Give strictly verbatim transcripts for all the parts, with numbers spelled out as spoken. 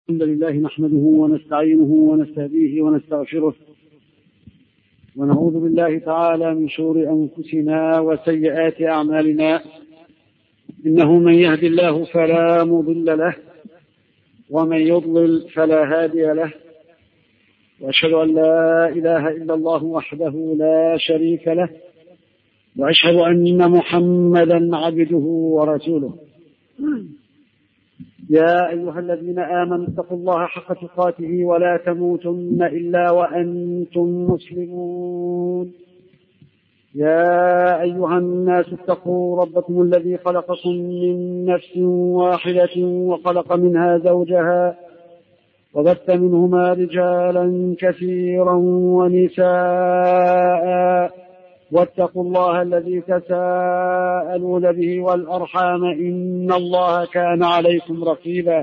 الحمد لله نحمده ونستعينه ونستهديه ونستغفره ونعوذ بالله تعالى من شرور أنفسنا وسيئات أعمالنا. إنه من يهد الله فلا مضل له ومن يضلل فلا هادي له، وأشهد أن لا إله إلا الله وحده لا شريك له، وأشهد أن محمدا عبده ورسوله. يا أيها الذين آمنوا اتقوا الله حق تقاته ولا تموتن إلا وأنتم مسلمون. يا أيها الناس اتقوا ربكم الذي خلقكم من نفس واحدة وخلق منها زوجها وبث منهما رجالا كثيرا ونساء، واتقوا الله الذي تساءلون به والأرحام إن الله كان عليكم رقيبا.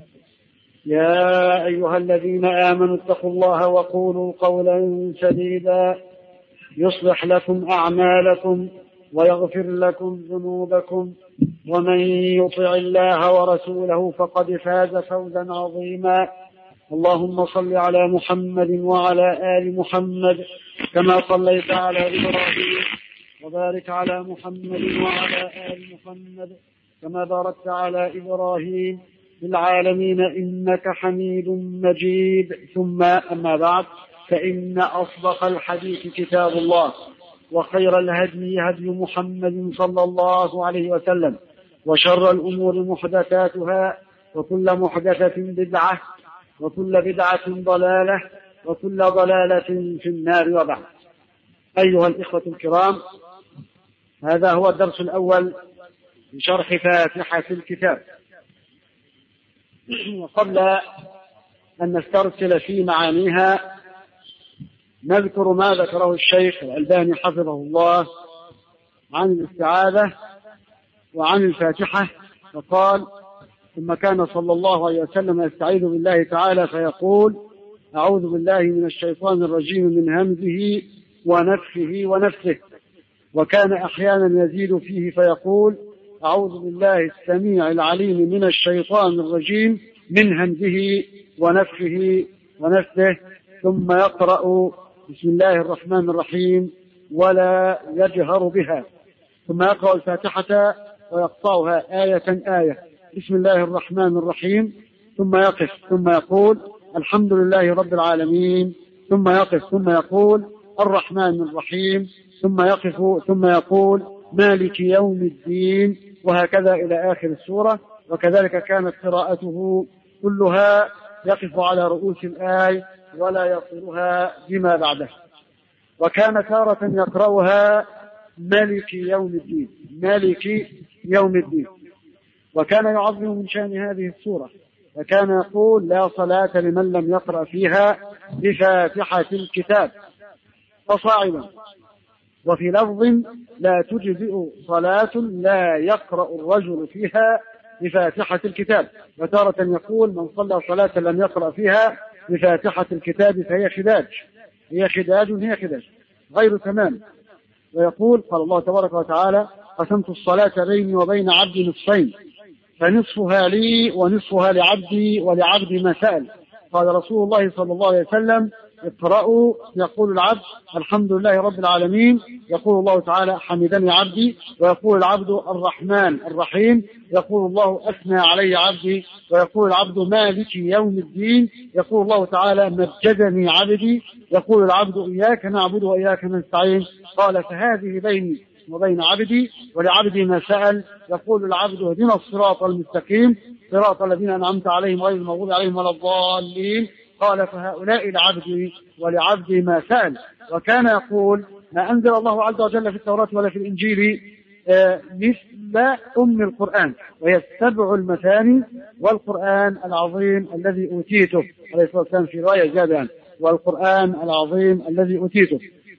يا أيها الذين آمنوا اتقوا الله وقولوا قولا سديدا يصلح لكم أعمالكم ويغفر لكم ذنوبكم، ومن يطع الله ورسوله فقد فاز فوزا عظيما. اللهم صل على محمد وعلى آل محمد كما صليت على إبراهيم، وبارك على محمد وعلى آل محمد كما باركت على إبراهيم في العالمين إنك حميد مجيد. ثم أما بعد، فإن أصدق الحديث كتاب الله، وخير الهدي هدي محمد صلى الله عليه وسلم، وشر الأمور محدثاتها، وكل محدثة بدعة، وكل بدعة ضلالة، وكل ضلالة في النار. وبعد، أيها الإخوة الكرام، هذا هو الدرس الأول في شرح فاتحة الكتاب. وقبل أن نسترسل في معانيها نذكر ما ذكره الشيخ الألباني حفظه الله عن الاستعاذة وعن الفاتحة، فقال: ثم كان صلى الله عليه وسلم يستعيذ بالله تعالى فيقول: أعوذ بالله من الشيطان الرجيم من همزه ونفخه ونفثه. وكان أحيانا يزيد فيه فيقول: أعوذ بالله السميع العليم من الشيطان الرجيم من همزه ونفخه ونفثه، ثم يقرأ بسم الله الرحمن الرحيم ولا يجهر بها، ثم يقرأ الفاتحة ويقطعها آية آية: بسم الله الرحمن الرحيم، ثم يقف ثم يقول: الحمد لله رب العالمين، ثم يقف ثم يقول: الرحمن الرحيم، ثم يقف ثم يقول: مالك يوم الدين، وهكذا إلى آخر السورة. وكذلك كانت قراءته كلها يقف على رؤوس الآية ولا يصلها بما بعده. وكان تارة يقرأها مالك يوم الدين، مالك يوم الدين. وكان يعظم من شأن هذه السورة، وكان يقول: لا صلاة لمن لم يقرأ فيها بفاتحة الكتاب، فصاعدا. وفي لفظ: لا تجزئ صلاة لا يقرأ الرجل فيها بفاتحة الكتاب. وتارة يقول: من صلى صلاة لم يقرأ فيها بفاتحة الكتاب فهي خداج، هي خداج هي خداج غير تمام. ويقول: قال الله تبارك وتعالى: قسمت الصلاة بيني وبين عبدي نصفين، فنصفها لي ونصفها لعبدي ولعبدي ما سأل. قال رسول الله صلى الله عليه وسلم: اقرأوا، يقول العبد: الحمد لله رب العالمين، يقول الله تعالى: حمدني عبدي، ويقول العبد: الرحمن الرحيم، يقول الله: أثنى علي عبدي، ويقول العبد: مالك يوم الدين، يقول الله تعالى: مجدني عبدي، يقول العبد: إياك نعبد وإياك نستعين. قال: فهذه بيني وبين عبدي ولعبدي ما سأل، يقول العبد: اهدنا الصراط المستقيم، صراط الذين أنعمت عليهم غير المغضوب عليهم ولا الضالين. قال: فهؤلاء لعبدي ولعبدي ما سأل. وكان يقول: ما أنزل الله عز وجل في التوراة ولا في الإنجيل مثل أم القرآن، وهي السبع المثاني والقرآن العظيم الذي أوتيته، عليه الصلاة والسلام في رواية جابان: والقرآن العظيم الذي أوتيته.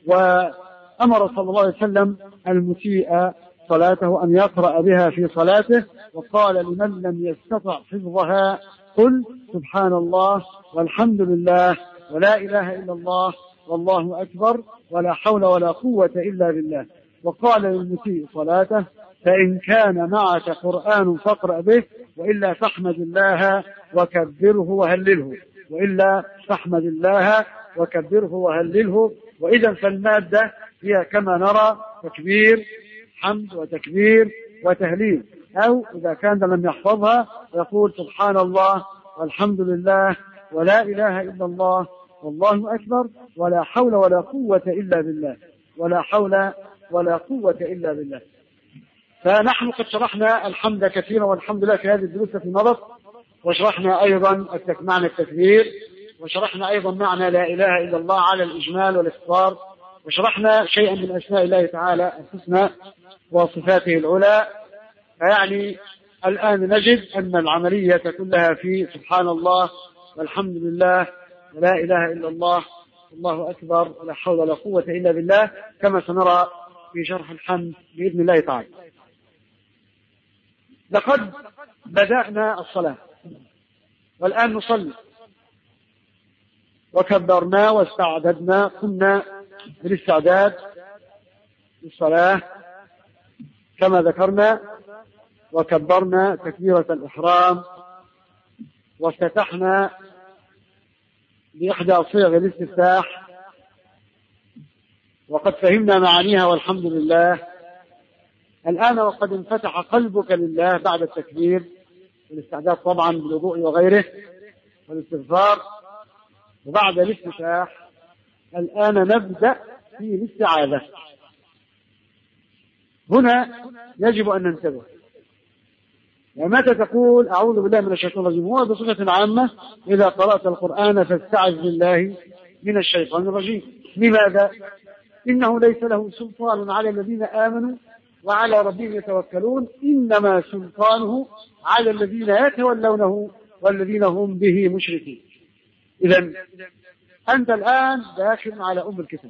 وأمر صلى الله عليه وسلم المسيء صلاته أن يقرأ بها في صلاته، وقال: لمن لم يستطع حفظها قل سبحان الله والحمد لله ولا إله إلا الله والله أكبر ولا حول ولا قوة إلا بالله. وقال للمسيء صلاته: فإن كان معك قرآن فاقرأ به، وإلا فاحمد الله وكبره وهلله، وإلا فاحمد الله وكبره وهلله. وإذا فالمادة هي كما نرى تكبير حمد وتكبير وتهليل، أو إذا كان لم يحفظها يقول سبحان الله والحمد لله ولا إله إلا الله والله أكبر ولا حول ولا قوة إلا بالله، ولا حول ولا قوة إلا بالله. فنحن قد شرحنا الحمد كثيرا والحمد لله في هذه الدروس التي مضت، وشرحنا أيضا معنى التكبير، وشرحنا أيضا معنى لا إله إلا الله على الإجمال والاختصار، وشرحنا شيئا من أسماء الله تعالى الحسنى وصفاته العلى. فيعني الآن نجد أن العملية كلها في سبحان الله والحمد لله ولا إله إلا الله والله أكبر ولا حول ولا قوة إلا بالله، كما سنرى في شرح الحمد بإذن الله تعالى. لقد بدأنا الصلاة والآن نصلي، وكبرنا واستعددنا، قمنا بالاستعداد للصلاة كما ذكرنا، وكبرنا تكبيرة الإحرام، وافتتحنا بإحدى صيغ الاستفتاح، وقد فهمنا معانيها والحمد لله. الآن وقد انفتح قلبك لله بعد التكبير والاستعداد طبعا بالوضوء وغيره والاستغفار، وبعد الافتتاح الآن نبدأ في الاستعاذة. هنا يجب أن ننتبه، ومتى تقول أعوذ بالله من الشيطان الرجيم هو بصفة عامة إذا قرأت القرآن فاستعذ بالله من الشيطان الرجيم. لماذا؟ إنه ليس له سلطان على الذين آمنوا وعلى ربهم يتوكلون، إنما سلطانه على الذين يتولونه والذين هم به مشركون. إذن أنت الآن داخل على أم الكتاب،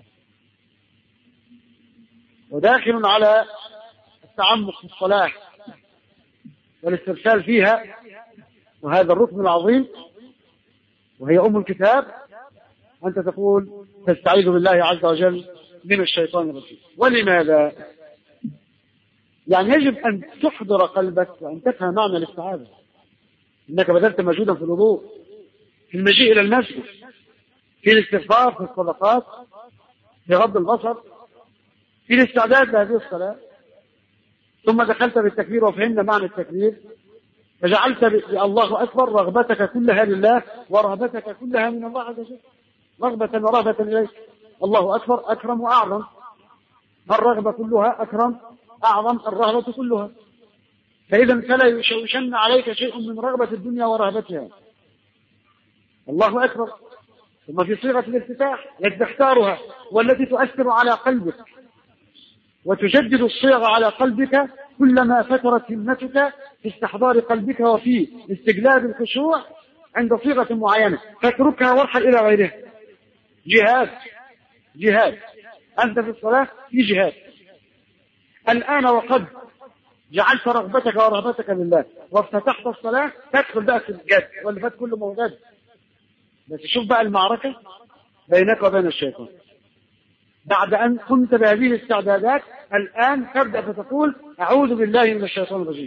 وداخل على التعمق في الصلاة والاسترسال فيها، وهذا الركن العظيم وهي أم الكتاب. أنت تقول تستعيذ بالله عز وجل من الشيطان الرجيم. ولماذا؟ يعني يجب أن تحضر قلبك وأن تفهم معنى الاستعاذة. إنك بذلت مجهودا في الوضوء، في المجيء إلى المسجد، في الاستغفار، في الصدقات، في غض البصر، في الاستعداد لهذه الصلاة، ثم دخلت بالتكبير وفهمنا معنى التكبير، فجعلت بالله أكبر رغبتك كلها لله ورهبتك كلها من الله عز وجل، رغبة ورهبة إليه. الله أكبر أكرم وأعظم، الرغبة كلها أكرم أعظم الرهبة كلها. فإذا فلا يشوشن عليك شيء من رغبة الدنيا ورهبتها. الله أكبر. ثم في صيغة الافتتاح التي تختارها والتي تؤثر على قلبك وتجدد الصيغة على قلبك كلما فترت همتك في استحضار قلبك وفي استجلاب الخشوع عند صيغة معينة، فاتركها وارحل إلى غيرها. جهاد جهاد أنت في الصلاة في جهاد. الآن وقد جعلت رغبتك ورهبتك لله وافتتحت الصلاة، تدخل بقى في الجد واللي فات كله موجود. بس شوف بقى المعركة بينك وبين الشيطان. بعد أن قمت بهذه الاستعدادات الآن تبدأ فتقول أعوذ بالله من الشيطان الرجيم،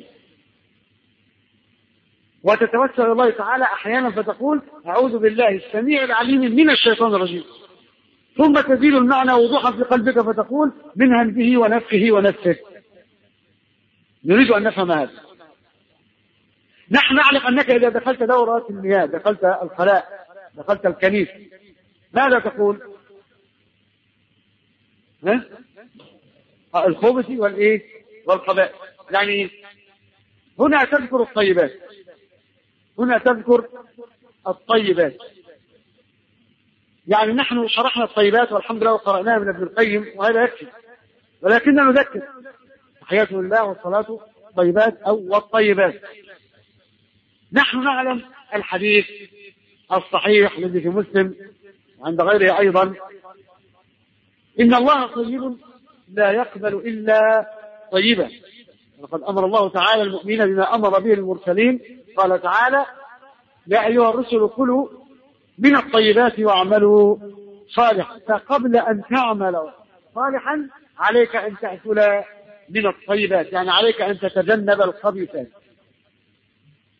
وتتوسل إلى الله تعالى أحيانا فتقول أعوذ بالله السميع العليم من الشيطان الرجيم، ثم تزيل المعنى وضوحا في قلبك فتقول من همزه ونفخه ونفسه. نريد أن نفهم هذا. نحن نعلم أنك إذا دخلت دورة المياه، دخلت الخلاء، دخلت الكنيس، ماذا تقول؟ ها؟ الخبث والإيه والخبائث. يعني هنا تذكر الطيبات، هنا تذكر الطيبات. يعني نحن شرحنا الطيبات والحمد لله وقرأناها من ابن القيم وهذا يكفي، ولكننا نذكر تحيات لله والصلاة طيبات أو والطيبات. نحن نعلم الحديث الصحيح الذي في مسلم وعند غيره أيضا إن الله طيب لا يقبل إلا طيبا، وقد أمر الله تعالى المؤمنين بما أمر به المرسلين. قال تعالى يا أيها الرسل كلوا من الطيبات واعملوا صالحا. فقبل أن تعمل صالحا عليك أن تأكل من الطيبات، يعني عليك أن تتجنب الخبيثات.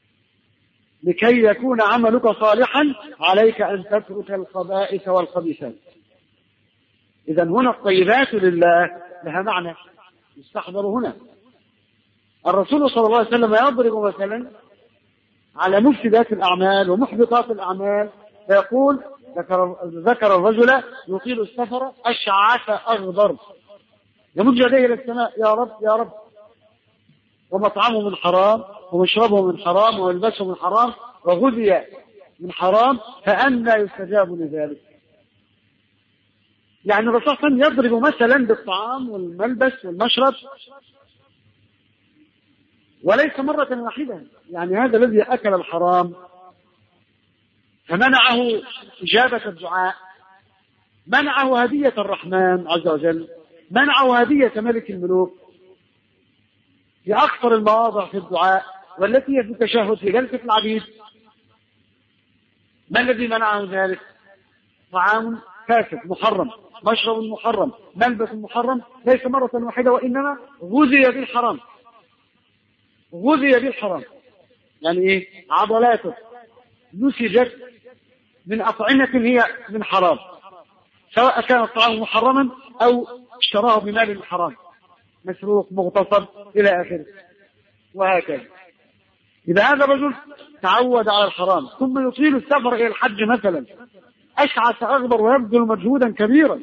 لكي يكون عملك صالحا عليك أن تترك الخبائث والخبيثات. إذا هنا الطيبات لله لها معنى يستحضر هنا. الرسول صلى الله عليه وسلم يضرب مثلا على مفسدات الأعمال ومحبطات الأعمال فيقول ذكر, ذكر الرجل يطيل السفر أشعث أغبر يمد يديه إلى السماء يا رب يا رب ومطعمه من حرام ومشربه من حرام وملبسه من حرام وغذي من حرام فأنى يستجاب لذلك. يعني الرسول صلى الله عليه وسلم يضرب مثلا بالطعام والملبس والمشرب وليس مرة واحدة. يعني هذا الذي أكل الحرام فمنعه إجابة الدعاء، منعه هدية الرحمن عز وجل، منعه هدية ملك الملوك في أكثر المواضع في الدعاء والتي هي في التشهد في جلسة العبيد. ما الذي منعه ذلك؟ طعام فاسد محرم، مشرب محرم، ملبس محرم، ليس مرة واحدة وإنما غذي بالحرام. غذي بالحرام يعني إيه؟ عضلاته نسجت من أطعمة هي من حرام، سواء كان الطعام محرما أو اشتراه بمال حرام، مسروق، مغتصب إلى آخره وهكذا. إذا هذا الرجل تعود على الحرام ثم يطيل السفر إلى الحج مثلا أشعث أغبر ويبذل مجهودا كبيرا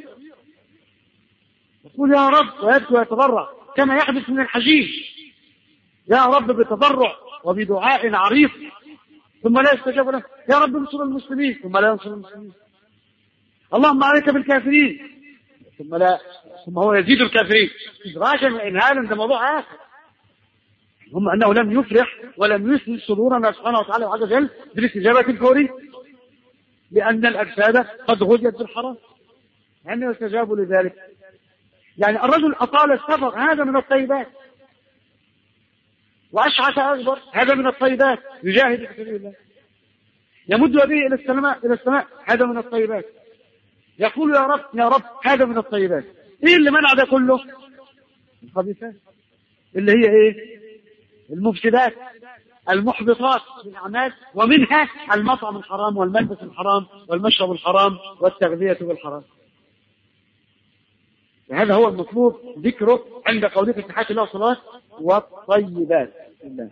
يقول يا رب ويبكي ويتضرع كما يحدث من الحجيج، يا رب بتضرع وبدعاء عريض ثم لا يستجاب له، يا رب انصر المسلمين ثم لا ينصر المسلمين، اللهم عليك بالكافرين ثم لا، ثم هو يزيد الكافرين إدراجا وإنهالا. ده موضوع آخر، هم أنه لم يفرح ولم يسند صدورنا سبحانه وتعالى وعز وجل بالاستجابة الفورية لأن الأجساد قد غذيت بالحرام أن يستجاب لذلك. يعني الرجل أطال السفر هذا من الطيبات، وأشعث أغبر هذا من الطيبات، يجاهد في سبيل الله، يمد يديه إلى السماء إلى السماء هذا من الطيبات، يقول يا رب يا رب هذا من الطيبات. إيه اللي منع ده كله؟ الخبيثات اللي هي إيه؟ المفسدات المحبطات بالأعمال، ومنها المطعم الحرام والملبس الحرام والمشرب الحرام والتغذية بالحرام. هذا هو المطلوب ذكره عند قولك في تحية الله والصلاة والطيبات الله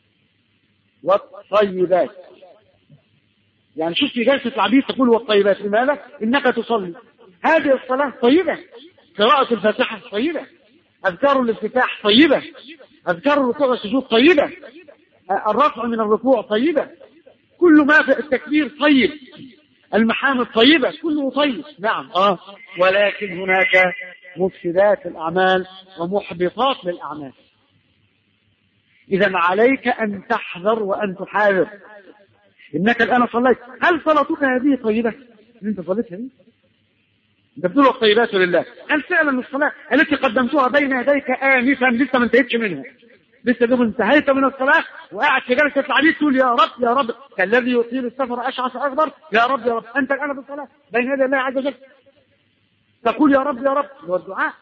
والطيبات. يعني شوف في جلسة العبيد تقول والطيبات، لماذا؟ إنك تصلي، هذه الصلاة طيبة، قراءة الفاتحة طيبة، أذكار الافتتاح طيبة، أذكار الركوع والسجود طيبة، الرفع من الركوع طيبة، كل ما في التكبير طيب، المحامد طيبة، كله طيب. نعم آه ولكن هناك مفسدات الأعمال ومحبطات للأعمال. إذا عليك أن تحذر وأن تحاذر. إنك الآن صليت، هل صلاتك هذه طيبة؟ أنت صليتها دي؟ أنت بتقول الطيبات لله، هل فعلا الصلاة التي قدمتها بين يديك آنفا لسه ما انتهيتش منها؟ لسه دوب انتهيت من الصلاة وقاعد في جلسة العبيد تقول يا رب يا رب كالذي يطيل السفر أشعث أغبر، يا رب يا رب أنت الآن في الصلاة بين يدي الله عز وجل تقول يا رب يا رب. هو الدعاء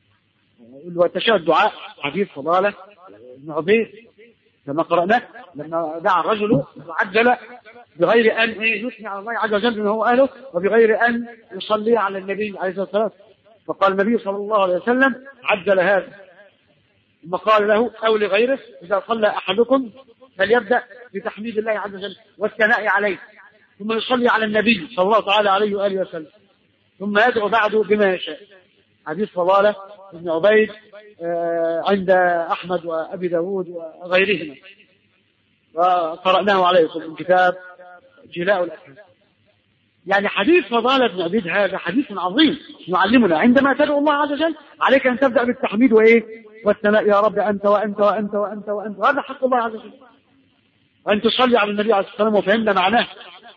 والتشهد دعاء حديث فضالة ابن عبيد كما قرأناه لما دعا الرجل وعجل بغير أن يثني على الله عز وجل من هو أهله وبغير أن يصلي على النبي عليه الصلاة والسلام، فقال النبي صلى الله عليه وسلم عجل هذا، ثم قال له أو لغيره إذا صلى أحدكم فليبدأ بتحميد الله عز وجل والثناء عليه ثم يصلي على النبي صلى الله تعالى عليه وآله وسلم ثم يدعو بعده بما يشاء. حديث فضالة ابن عبيد عند أحمد وأبي داود وغيرهما، وقرأناه عليكم من كتاب جلاء الأفهام. يعني حديث فضالة ابن عبيد هذا حديث عظيم يعلمنا عندما تدعو الله عز وجل عليك أن تبدأ بالتحميد وإيه والثناء، يا رب أنت وأنت وأنت وأنت وأنت، هذا حق الله عز وجل، وأن تصلي على النبي عليه الصلاة والسلام وفهمنا معناه،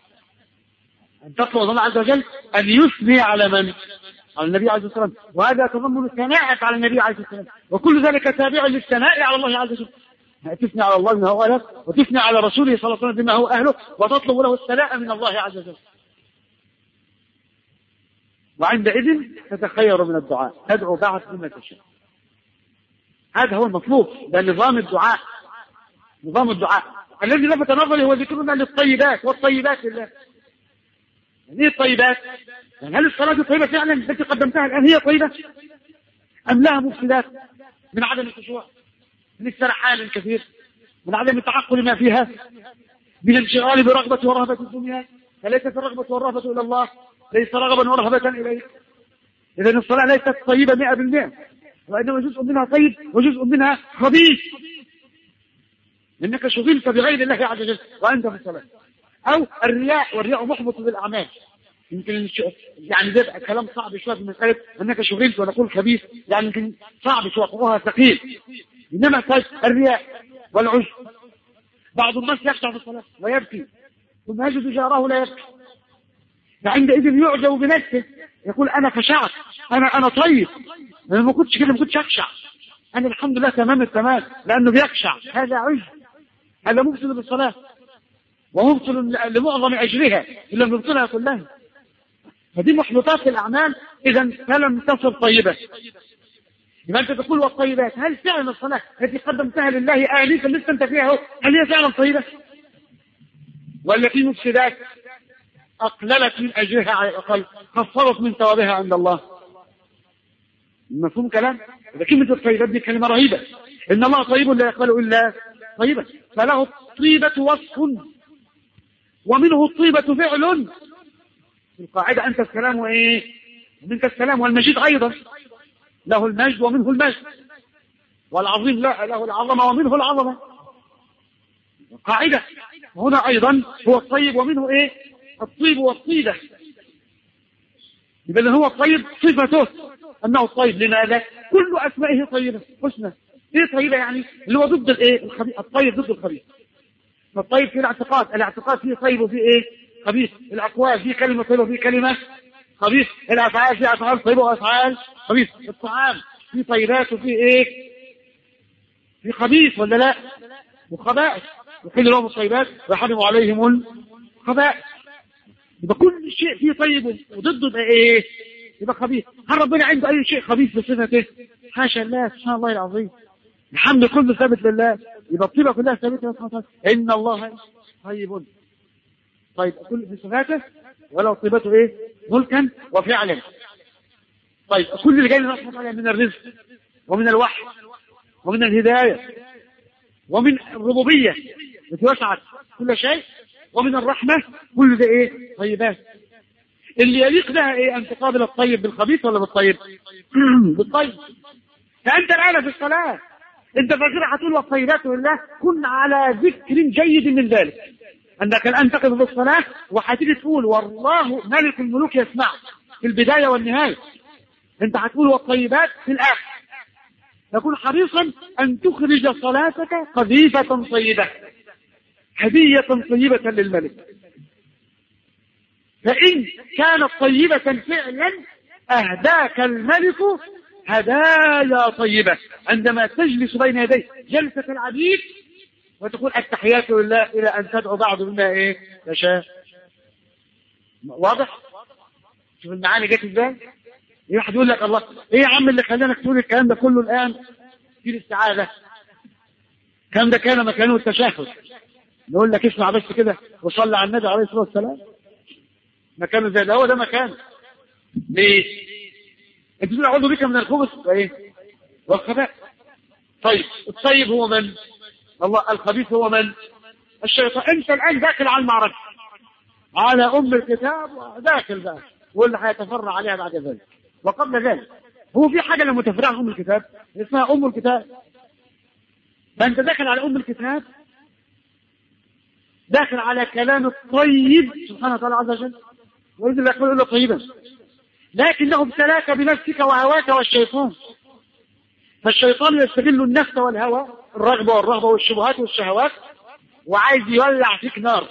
أن تطلب الله عز وجل أن يثني على من؟ على النبي عليه الصلاة والسلام، وهذا يتضمن الثناء على النبي عليه الصلاة والسلام، وكل ذلك تابع للثناء على الله عز وجل. تثني على الله بما هو أهله، وتثني على رسوله صلى الله عليه وسلم بما هو أهله، وتطلب له الثناء من الله عز وجل. وعندئذ تتخير من الدعاء، تدعو بعد بما تشاء. هذا هو المطلوب، ده نظام الدعاء، نظام الدعاء الذي لفت نظري هو ذكرنا للطيبات، والطيبات لله. يعني ايه الطيبات؟ يعني هل الصلاة طيبة فعلا التي قدمتها الآن هي طيبة؟ أم لها مفسدات من عدم الخشوع، من السرحان الكثير، من عدم التعقل ما فيها، من الانشغال برغبة ورهبة الدنيا؟ فليست الرغبة والرهبة إلى الله، ليس رغبا ورهبة إليه. إذن الصلاة ليست طيبة مئة بالمئة، وإنما جزء منها طيب وجزء منها خبيث، إنك شغلت بغير الله عز وجل وأنت في الصلاة. أو الرياء، والرياء محبط بالأعمال. يمكن يعني ده كلام صعب شوية في مسألة أنك شغلت ونقول خبيث، يعني يمكن صعب شوية وقوها ثقيل. إنما طيب الرياء والعجب، بعض الناس يخشع في الصلاة ويبكي ثم يجد جاره لا يبكي، فعندئذ يعجب بنفسه يقول أنا خشعت، أنا أنا طيب، أنا ما كنتش كده، ما كنتش أخشع، أنا الحمد لله تمام التمام، لأنه بيخشع. هذا عجب، هذا مفسد بالصلاة ومبطل لمعظم أجرها إن لم يبطلها كلها. فدي محبطات الأعمال. إذا فلم تصل طيبة. يبقى أنت تقول والطيبات، هل فعلا الصلاة التي قدمتها لله آنفا لسه أنت فيها هل هي فعلا طيبة؟ ولا في مفسدات أقللت من أجرها على الأقل، خفضت من ثوابها عند الله؟ مفهوم كلام؟ إذا كلمة الطيبات دي كلمة رهيبة. إن الله طيب لا يقبل إلا طيبة، فله الطيبة وصف ومنه الطيبة فعل. في القاعدة أنت السلام وإيه؟ ومنك السلام، والمجيد أيضا له المجد ومنه المجد، والعظيم لا له العظمة ومنه العظمة. قاعدة هنا أيضا هو الطيب ومنه إيه؟ الطيب والطيبة. يبقى هو الطيب صفته أنه الطيب. لماذا؟ كل أسمائه طيبة حسنى. إيه طيبة يعني؟ اللي هو ضد الإيه؟ الخبيث. الطيب ضد الخبيث. فالطيب في الاعتقاد، الاعتقاد فيه طيب وفيه إيه؟ خبيث. الأقوال فيه كلمة طيبة وفيه كلمة خبيث. الأفعال فيه أفعال طيبة وأفعال خبيث. الطعام فيه طيبات وفيه إيه؟ فيه خبيث ولا لا؟ وخبائث. يحل لهم الطيبات ويحرم عليهم الخبائث. يبقى كل شيء فيه طيب وضده يبقى إيه؟ يبقى خبيث. هل ربنا عنده أي شيء خبيث بصفته؟ حاشا الله، سبحان الله العظيم. الحمد كله ثابت لله. يبقى الطيبة كلها ثابتة. إن الله طيب. طيب كل في صفاته ولو طيبته إيه؟ ملكا وفعلا. طيب كل اللي جاي لنا من الرزق ومن الوحي ومن الهداية ومن الربوبية التي وسعت كل شيء ومن الرحمة، كل ده إيه؟ طيبات. اللي يليق لها إيه؟ أن تقابل الطيب بالخبيث ولا بالطيب؟ بالطيب. فأنت الآن في الصلاة أنت فاكر هتقول والطيبات لله، كن على ذكر جيد من ذلك أنك الآن تقف بالصلاة وهتيجي تقول والله ملك الملوك يسمع في البداية والنهاية. أنت هتقول والطيبات في الآخر. تكون حريصا أن تخرج صلاتك قذيفة طيبة، هدية طيبة للملك. فإن كانت طيبة فعلا أهداك الملك هدايا طيبة عندما تجلس بين يديه جلسة العبيد وتقول التحيات لله إلى أن تدعو بعض بما إيه تشاء. واضح؟ شوف المعاني جت ازاي؟ ايه واحد يقول لك الله ايه يا عم اللي خلانك تقول الكلام ده كله الآن في الاستعاذة؟ الكلام ده كان مكانه التشهد. نقول لك اسمع بس كده وصلى على النبي عليه الصلاة والسلام. مكانه زي ده، هو ده مكانه. ليه؟ انت تقول اعوذ بك من الخبث وايه؟ والخبائث. طيب الطيب هو من؟ الله. الخبيث هو من؟ الشيطان. انت الان داخل على المعركة على ام الكتاب وداخل بقى واللي هيتفرع عليها بعد ذلك. وقبل ذلك هو في حاجة لما تفرع ام الكتاب اسمها ام الكتاب. فانت داخل على ام الكتاب، داخل على كلام الطيب سبحانه وتعالى عز وجل. وإذن الله يقول له طيبا، لكنه ابتلاك بنفسك وهواك والشيطان. فالشيطان يستغل النفس والهوى، الرغبة والرهبة والشبهات والشهوات، وعايز يولع فيك نار.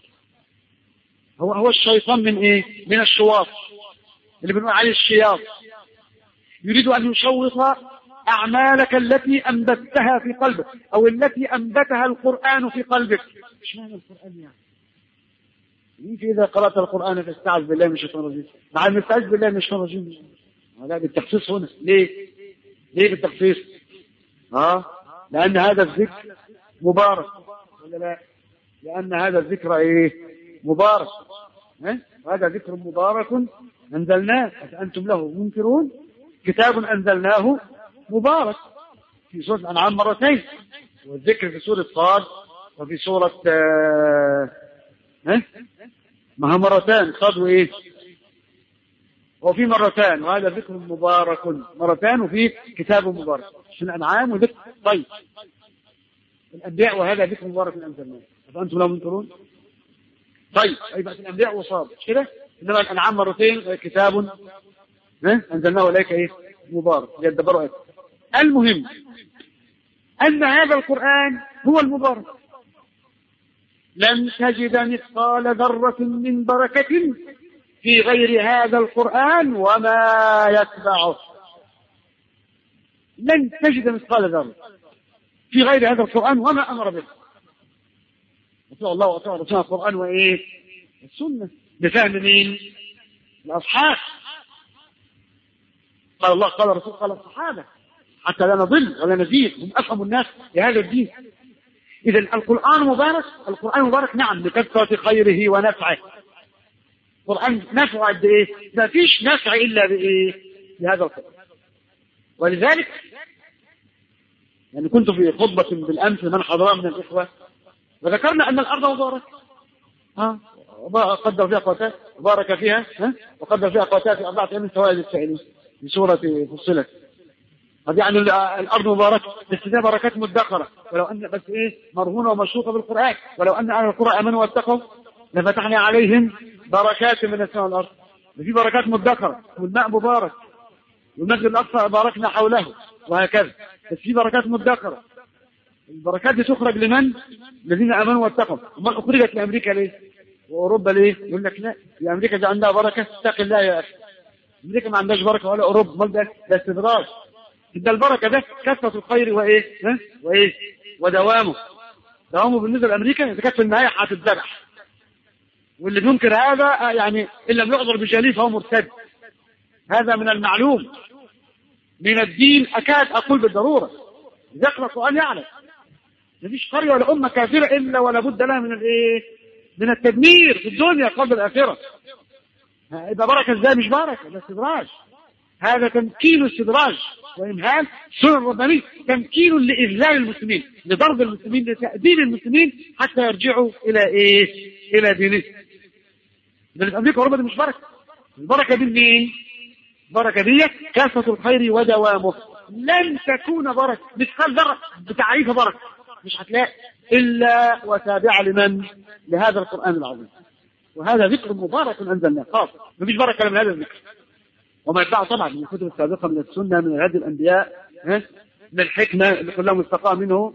هو هو الشيطان من ايه؟ من الشواط اللي بنقول عليه الشياط. يريد ان يشوط اعمالك التي انبتها في قلبك او التي انبتها القرآن في قلبك. ايش معنى القرآن يعني؟ يجي اذا قرأت القرآن فاستعذ بالله من الشيطان الرجيم. مع المستعذ بالله من الشيطان الرجيم. لا بالتخصيص هنا. ليه؟ ليه بالتخصيص؟ اه لان هذا الذكر مبارك ولا لا؟ لأن هذا الذكر إيه؟ مبارك. ها؟ هذا ذكر مبارك أنزلناه أنتم له منكرون، كتاب أنزلناه مبارك في سورة الأنعام مرتين، والذكر في سورة صاد وفي سورة آه... ها؟ ما هو مرتان صاد وإيه؟ وفي مرتان، وهذا ذكر مبارك مرتان، وفي كتاب مبارك في الأنعام وذكر طيب الأنبياء، وهذا ذكر مبارك أنزلناه فأنتم لا منكرون. طيب يبقى في الأنبياء وصاد كده، إنما الأنعام مرتين كتاب أنزلناه إليك إيه مبارك يدبروا إيه. المهم أن هذا القرآن هو المبارك، لن تجد مثقال ذرة من بركة في غير هذا القرآن وما يتبعه. لن تجد مثقال ذرة في غير هذا القرآن وما أمر به. أطيع الله وأطيع رسوله القرآن وإيه السنة بفهم مين؟ الأصحاب. قال الله قال الرسول قال الصحابة حتى لا نضل ولا نزيد، هم أفهم الناس لهذا الدين. إذا القرآن مبارك، القرآن مبارك نعم لكثرة خيره ونفعه. القرآن نفعه قد إيه؟ ما فيش نفع إلا بإيه؟ بهذا القرآن. ولذلك يعني كنت في خطبة بالأمس من حضرها من الإخوة وذكرنا أن الأرض مبارك، ها قدر فيها قوتات وبارك فيها، ها وقدر فيها قوتات في أربعة أيام سواء للسائلين في سورة فصلت. هذه يعني الأرض مباركة بس فيها بركات مدخرة، ولو أن بس إيه مرهونة ومشروطة بالقرآن، ولو أن أهل القرى آمنوا واتقوا لفتحنا عليهم بركات من السماء والأرض. في بركات مدخرة، والماء مبارك، والمسجد الأقصى باركنا حوله وهكذا، بس في بركات مدخرة. البركات دي تخرج لمن؟ الذين آمنوا واتقوا. وما أخرجت لأمريكا ليه؟ وأوروبا ليه؟ يقول لك لا، في أمريكا دي عندها بركة، اتق الله يا أخي. أمريكا ما عندهاش بركة ولا أوروبا، ما ده ده استدراج. ده البركة ده كثرة الخير وإيه؟ ها؟ وإيه؟ ودوامه. دوامه بالنسبة لأمريكا إذا كانت في النهاية هتتذبح. واللي بينكر هذا يعني إن لم يعذر بجليل فهو مرتد. هذا من المعلوم من الدين، أكاد أقول بالضرورة. ذكر القرآن يعلم مفيش قرية ولا أمة كافرة إلا ولا بد لها من الإيه؟ من التدمير في الدنيا قبل الآخرة. إذا بركة إزاي؟ مش بركة، ده استدراج. هذا تمكين استدراج وإمهال سنن رباني، تمكين لإذلال المسلمين، لضرب المسلمين، لتأديب المسلمين حتى يرجعوا إلى إيه؟ إلى دينه. إذا في أمريكا وأوروبا دي مش بركة. البركة دي منين؟ البركة دي كثرة الخير ودوامه. لن تكون بركة مثقال ذرة بتعريف بركة مش هتلاقي إلا وتابعة لمن؟ لهذا القرآن العظيم. وهذا ذكر مبارك أنزلناه خاص، مفيش بركة من هذا الذكر وما يتبعه طبعا من الكتب السابقة من السنة من هدي الأنبياء، من الحكمة اللي كلها مستقاة منه.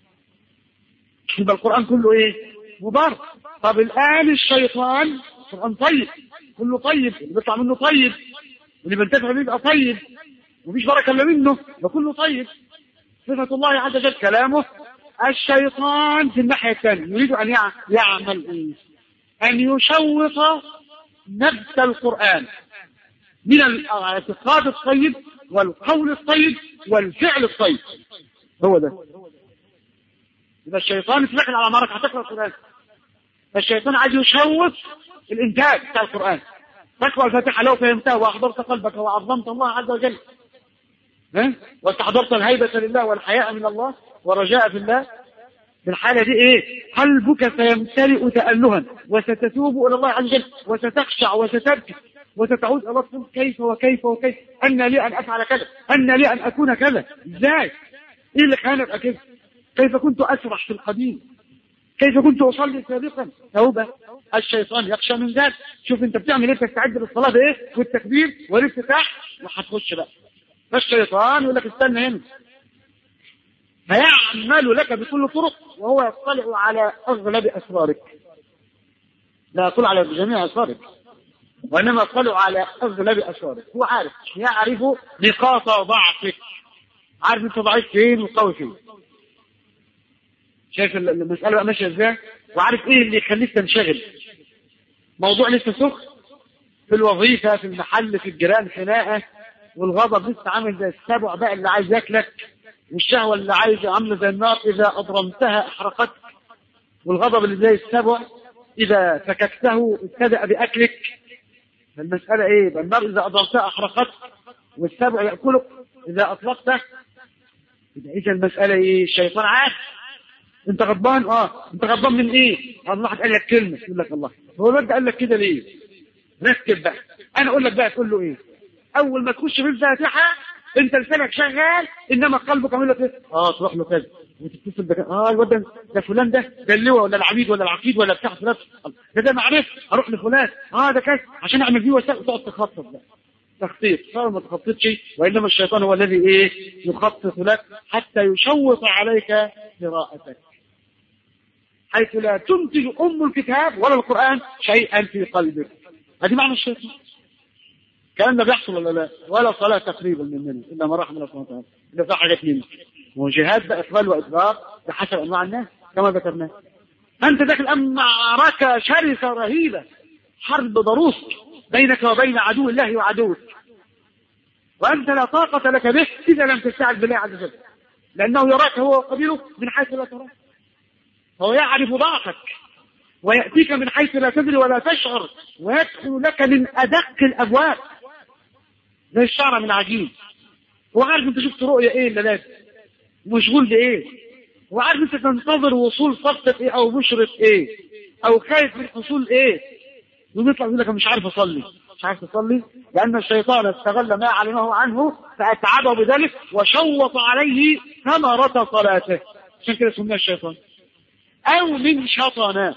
يبقى القرآن كله إيه؟ مبارك. طب الآن الشيطان القرآن طيب، كله طيب، اللي بيطلع منه طيب، واللي بينتفع منه يبقى طيب، ومفيش بركة إلا منه، وكله طيب. صفة الله عز وجل كلامه. الشيطان في الناحية الثانية يريد أن يعمل إيه؟ أن يشوط نبت القرآن من الاعتقاد الطيب والقول الطيب والفعل الطيب. هو ده. إذا الشيطان يتدخل على مرة هتقرأ القرآن، فالشيطان عايز يشوط الإنتاج بتاع القرآن. تقرأ الفاتحة لو فهمتها وأحضرت قلبك وعظمت الله عز وجل، ها؟ واستحضرت الهيبة لله والحياء من الله ورجاء في الله، في الحالة دي إيه؟ قلبك سيمتلئ تألها وستتوب إلى الله عز وجل وستخشع وستبكي وستعود إلى الله كيف وكيف وكيف، أن لي أن أفعل كذا، أن لي أن أكون كذا، إزاي؟ إيه اللي كان أبقى كذا؟ كيف كنت أسرح في القديم؟ كيف كنت أصلي سابقا؟ توبة. الشيطان يخشى من ذلك. شوف أنت بتعمل إيه؟ تستعد للصلاة بإيه؟ والتكبير والافتتاح وهتخش بقى. فالشيطان يقول لك استنى هنا، فيعمل لك بكل طرق وهو يطلع على أغلب أسرارك. لا يطلع على جميع أسرارك، وإنما يطلع على أغلب أسرارك. هو عارف، يعرف نقاط ضعفك، عارف أنت ضعيف فين وقوي فين. شايف المسألة بقى ماشية إزاي؟ وعارف إيه اللي يخليك تنشغل. موضوع لسه سخن في الوظيفة، في المحل، في الجيران، خناقة، والغضب لسه عامل زي السبع بقى اللي عايز ياكلك، والشهوة اللي عايزة عاملة زي النار إذا أضرمتها أحرقتك، والغضب اللي زي السبع إذا فككته ابتدأ بأكلك. فالمسألة إيه؟ النار إذا أضرتها أحرقت، والسبع يأكلك إذا أطلقته. إذا المسألة إيه؟ الشيطان عارف أنت غضبان. آه أنت غضبان من إيه؟ الله قال لك كلمة يقول لك الله هو الواد قال لك كده ليه؟ ركب بقى. أنا أقول لك بقى تقول له إيه؟ أول ما تخش في الفاتحة أنت لسانك شغال إنما قلبك عامل لك إيه؟ آه تروح له كذا وتتصل بك. آه الواد ده ده فلان ده ده اللواء ولا العميد ولا العقيد ولا بتاع فلان ده ده معرف أروح لفلان. آه ده كذا عشان أعمل فيه وسائل وتقعد تخطط بقى. تخطيط صار ما تخططش، وإنما الشيطان هو الذي إيه يخطط لك حتى يشوط عليك قراءتك حيث لا تنتج أم الكتاب ولا القرآن شيئا في قلبك. هذه معنى الشيطان. كان ده بيحصل ولا لا؟ ولا صلاة تقريبا مننا إلا ما رحم الله سبحانه وتعالى. إذا في حاجات منه وجهاد بإقبال وإدبار بحسب أنواع الناس كما ذكرنا. أنت داخل الآن معركة شرسة رهيبة، حرب ضروس بينك وبين عدو الله وعدوك، وأنت لا طاقة لك به إذا لم تستعد بالله عز وجل، لأنه يراك هو وقبيله من حيث لا تراك. هو يعرف ضعفك ويأتيك من حيث لا تدري ولا تشعر، ويدخل لك من أدق الأبواب زي الشعر من عجين. هو عارف أنت شفت رؤية إيه اللي لازم مشغول بإيه، وعارف أنت تنتظر وصول صفقة إيه أو مشرف إيه أو خايف من حصول إيه، ويطلع يقول لك مش عارف أصلي. مش عارف تصلي لأن الشيطان استغل ما علمه عنه فأتعبه بذلك وشوط عليه ثمرة صلاته. عشان كده سميها الشيطان. أو من شطنا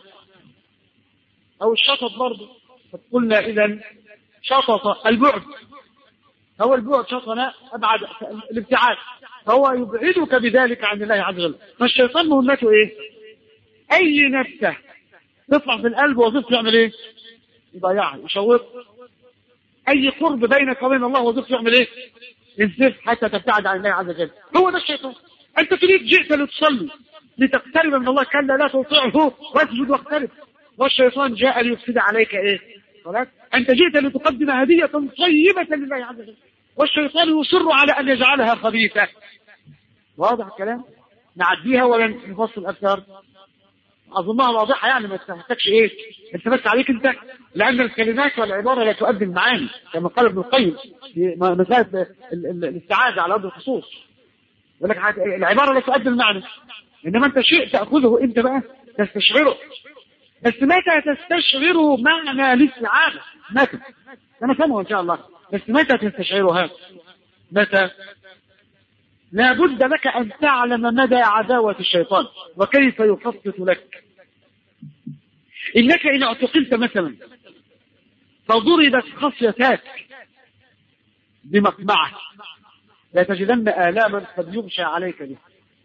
أو الشطط برضه. قلنا إذا شطط البعد، هو البعد شطنا أبعد الابتعاد، فهو يبعدك بذلك عن الله عز وجل. فالشيطان مهمته إيه؟ أي نفسه تطلع في القلب وظيفته يعمل إيه؟ يضيعها يشوط. أي قرب بينك وبين الله وظيفته يعمل إيه؟ ينزف حتى تبتعد عن الله عز وجل. هو ده الشيطان. أنت تريد جئت لتصلي لتقترب من الله، كلا لا تطيعه واسجد واقترب. والشيطان جاء ليفسد عليك إيه؟ صلاة. أنت جئت لتقدم هدية طيبة لله عز وجل، والشيطان يصر على أن يجعلها خبيثة. واضح الكلام؟ نعديها ولا نفصل أكثر؟ أظنها واضحة يعني ما تحتاجش إيه؟ أنت بس عليك أنت، لأن الكلمات والعبارة لا تؤدي المعاني كما قال ابن القيم في مسألة الاستعاذة على أرض الخصوص. يقول لك العبارة لا تؤدي المعنى، إنما أنت شيء تأخذه أنت بقى تستشعره. بس متى تستشعره معنى الاستعاذة؟ متى؟ أنا فهمه إن شاء الله. بس متى تستشعرها؟ متى؟ لا بد لك أن تعلم مدى عداوة الشيطان وكيف يخطط لك. إنك إن اعتقلت مثلا فضربت خصيتاك بمقمعك لا تجدن آلاما قد يغشى عليك به.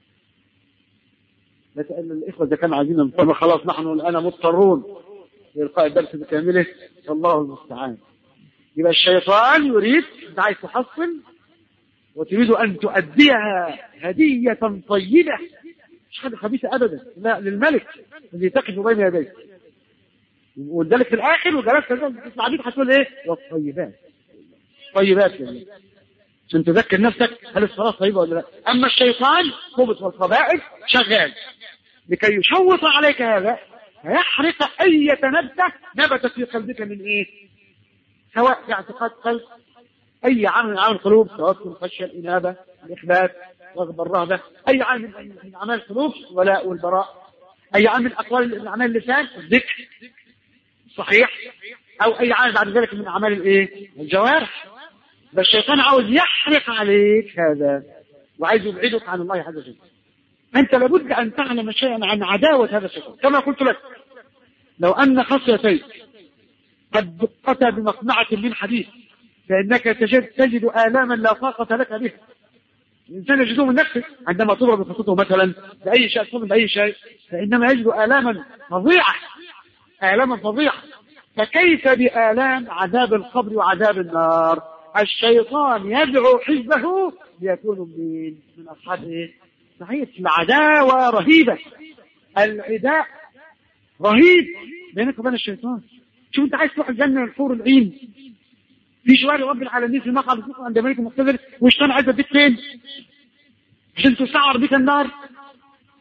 الإخوة إذا كانوا عايزين نقول خلاص نحن الآن مضطرون لإلقاء الدرس بكامله والله المستعان. يبقى الشيطان يريد أنت عايز تحصل وتريد أن تؤديها هدية طيبة، مش حاجة خبيثة أبدا، لا للملك الذي تقف بين يديه. وذلك في الآخر وجلست تسمع بيك هتقول إيه؟ والطيبات طيبات يعني عشان تذكر نفسك هل الصلاة طيبة ولا لا. أما الشيطان خبث والخبائث شغال لكي يشوط عليك هذا فيحرق أي نبتة نبتت في قلبك من إيه؟ سواء في اعتقاد قلب أي عمل من أعمال القلوب، توكل الخشية الإنابة الإخبات رغبة الرهبة، أي عمل من أعمال القلوب ولاء والبراء، أي عمل من أقوال من أعمال اللسان الذكر صحيح، أو أي عمل بعد ذلك من أعمال الإيه؟ الجوارح. فالشيطان عاوز يحرق عليك هذا وعايز يبعدك عن الله عز وجل. أنت لابد أن تعلم شيئا عن عداوة هذا الشيطان. كما قلت لك لو أن خصيتيك قد دقتا بمقمعة من حديث فإنك تجد, تجد آلاما لا طاقة لك بها. الإنسان يجده من نفسه عندما تضرب بخطوته مثلا بأي شيء تصل بأي شيء فإنما يجد آلاما فظيعة آلاما فظيعة. فكيف بآلام عذاب القبر وعذاب النار؟ الشيطان يدعو حزبه ليكونوا من من أصحابه. صحيح العداوة رهيبة، العداء رهيب بينك وبين الشيطان. شوف انت عايز تروح الجنة الحور العين في شوارع رب العالمين في مقعد الصدق عند ملك مقتدر، والشيطان عايز بيك فين؟ عشان تسعر بك النار.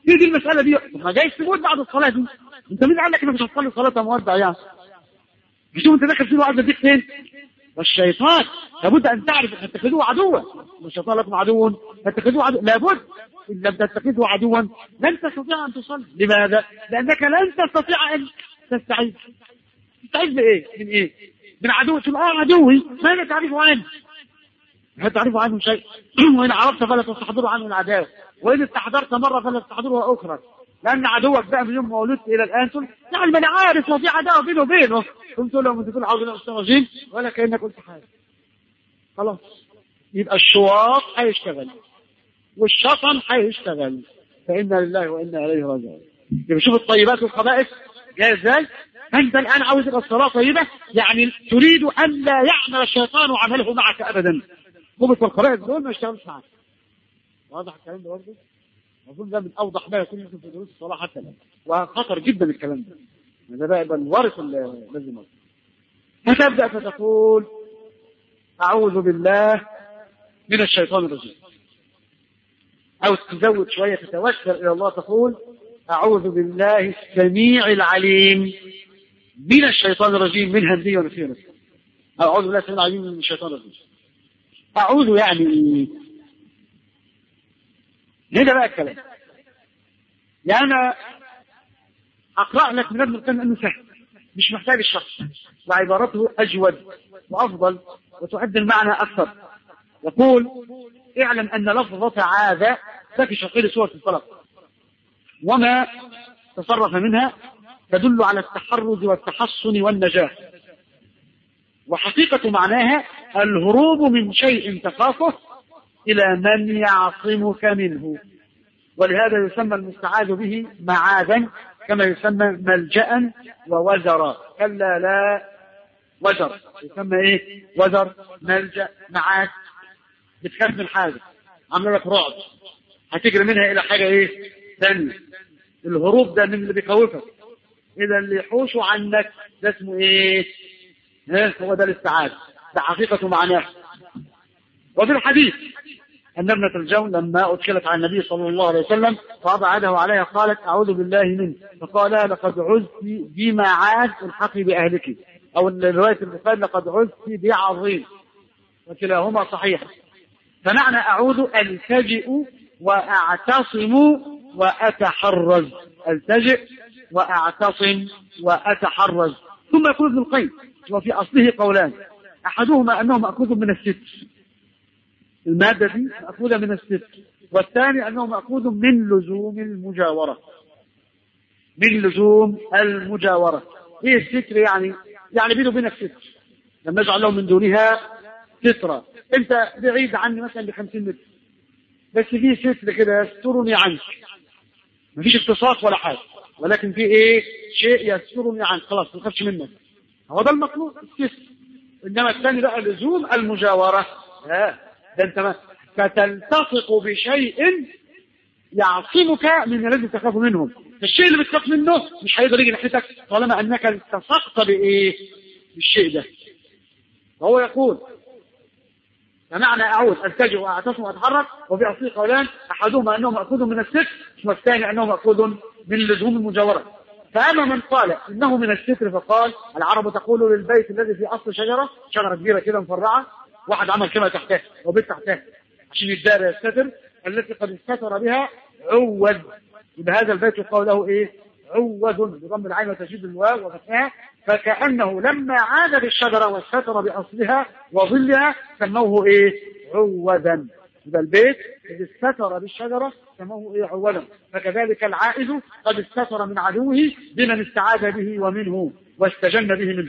هي دي المسألة دي. ما جايز تموت بعد الصلاة دي، انت مين قال لك انك مش هتصلي صلاة مودع يعني؟ شوف انت داخل فيه وعايز اديك فين؟ والشيطان لابد ان تعرف ان تتخذوه عدوا، والشيطان لكم عدو فاتخذوه عدوا، لابد ان لم تتخذه عدوا لن تستطيع ان تصلي. لماذا؟ لانك لن تستطيع ان تستعيذ. تستعيذ بايه؟ من ايه؟ من عدو. تقول اه عدوي، ماذا تعرف عنه؟ لا تعرف عنه شيء. وان عرفت فلا تستحضر عنه العداوه، وان استحضرت مره فلا تستحضرها اخرى، لان عدوك بقى من يوم ما ولدت الى الان تقول يعني ما انا عارف وفي عداوه بينه وبينه، قلت له لما تقول اعوذ بالله من الشيطان الرجيم ولا كانك قلت حاجه. خلاص يبقى الشواط هيشتغل والشطن هيشتغل، فانا لله وانا اليه راجعون. يبقى شوف الطيبات والخبائث جايه ازاي. انت الان عاوز يبقى الصلاه طيبه، يعني تريد ان لا يعمل الشيطان عمله معك ابدا. خبث والخبائث دول ما يشتغلش معك. واضح الكلام ده برضه؟ اظن ده من اوضح ما يكون يمكن في دروس الصلاه حتى الان، وخطر جدا الكلام ده. هذا بقى يبقى الوارث اللي لازم. فتبدا فتقول اعوذ بالله من الشيطان الرجيم، او تزود شويه تتوسل الى الله تقول اعوذ بالله السميع العليم من الشيطان الرجيم من همزه ونفخه. اعوذ بالله السميع العليم من الشيطان الرجيم. اعوذ يعني هنا بقى الكلام. يعني انا اقرا لك من ابن القيم انه سهل مش محتاج الشرح، وعبارته اجود وافضل وتؤدي المعنى اكثر. يقول اعلم ان لفظة عاذ في شقيق سورة الفلق وما تصرف منها تدل على التحرز والتحصن والنجاة، وحقيقة معناها الهروب من شيء تخافه إلى من يعصمك منه، ولهذا يسمى المستعاذ به معاذا كما يسمى ملجأ ووزرا. كلا لا وزر، يسمى ايه؟ وزر، ملجأ، معاذ. بتخاف من حاجة عامله لك رعب هتجري منها إلى حاجة ايه ثانية. الهروب ده من اللي بيخوفك إلى اللي يحوشه عنك، ده اسمه ايه؟ هو ده الاستعاذة، ده حقيقة معناه. وفي الحديث أن ابنة الجون لما أدخلت على النبي صلى الله عليه وسلم فوضع يده عليها قالت أعوذ بالله منه، فقال لقد عزت بما عاد الحقي بأهلك، أو رواية البخاري لقد عزت بعظيم، وكلاهما صحيح. فمعنى أعوذ ألتجئ وأعتصم وأتحرز، ألتجئ وأعتصم وأتحرز. ثم يقول ابن القيم وفي أصله قولان، أحدهما أنه مأخوذ من الست، المادة دي مأخوذة من الست، والثاني أنه مأخوذ من لزوم المجاورة، من لزوم المجاورة. إيه الستر يعني؟ يعني بينه وبينك ستر، لما يجعل له من دونها سترة. أنت بعيد عني مثلا بخمسين متر، بس في ستر كده يسترني عنك، مفيش اتصاف ولا حاجة، ولكن في إيه شيء يسترني عنك، خلاص ما تخافش منك. هو ده المطلوب الستر. إنما الثاني بقى لزوم المجاورة، لا ده انت فتلتصق بشيء يعصمك من الذي تخاف منهم. الشيء اللي بتخاف منه مش هيقدر يجي ناحيتك طالما انك التصقت بايه؟ بالشيء ده. وهو يقول فمعنى اعوذ التجئ واعتصم واتحرك، وفي اصل قولان احدهما انه ماخوذ من الستر والثاني انه ماخوذ من لزوم المجاوره. فاما من قال انه من الستر فقال العرب تقول للبيت الذي في اصل شجره، شجره كبيره كده مفرعه، واحد عمل كما تحتها وبيت تحتها عشان يدار الستر التي قد استتر بها عوذ، بهذا البيت يقال له ايه؟ عوذ بضم العين وتشديد الواو وفتحها، فكأنه لما عاد بالشجرة واستتر بأصلها وظلها سموه ايه؟ عوذا. يبقى البيت قد استتر بالشجرة سموه ايه؟ عوذا. فكذلك العائد قد استتر من عدوه بمن استعاذ به ومنه واستجن به منه.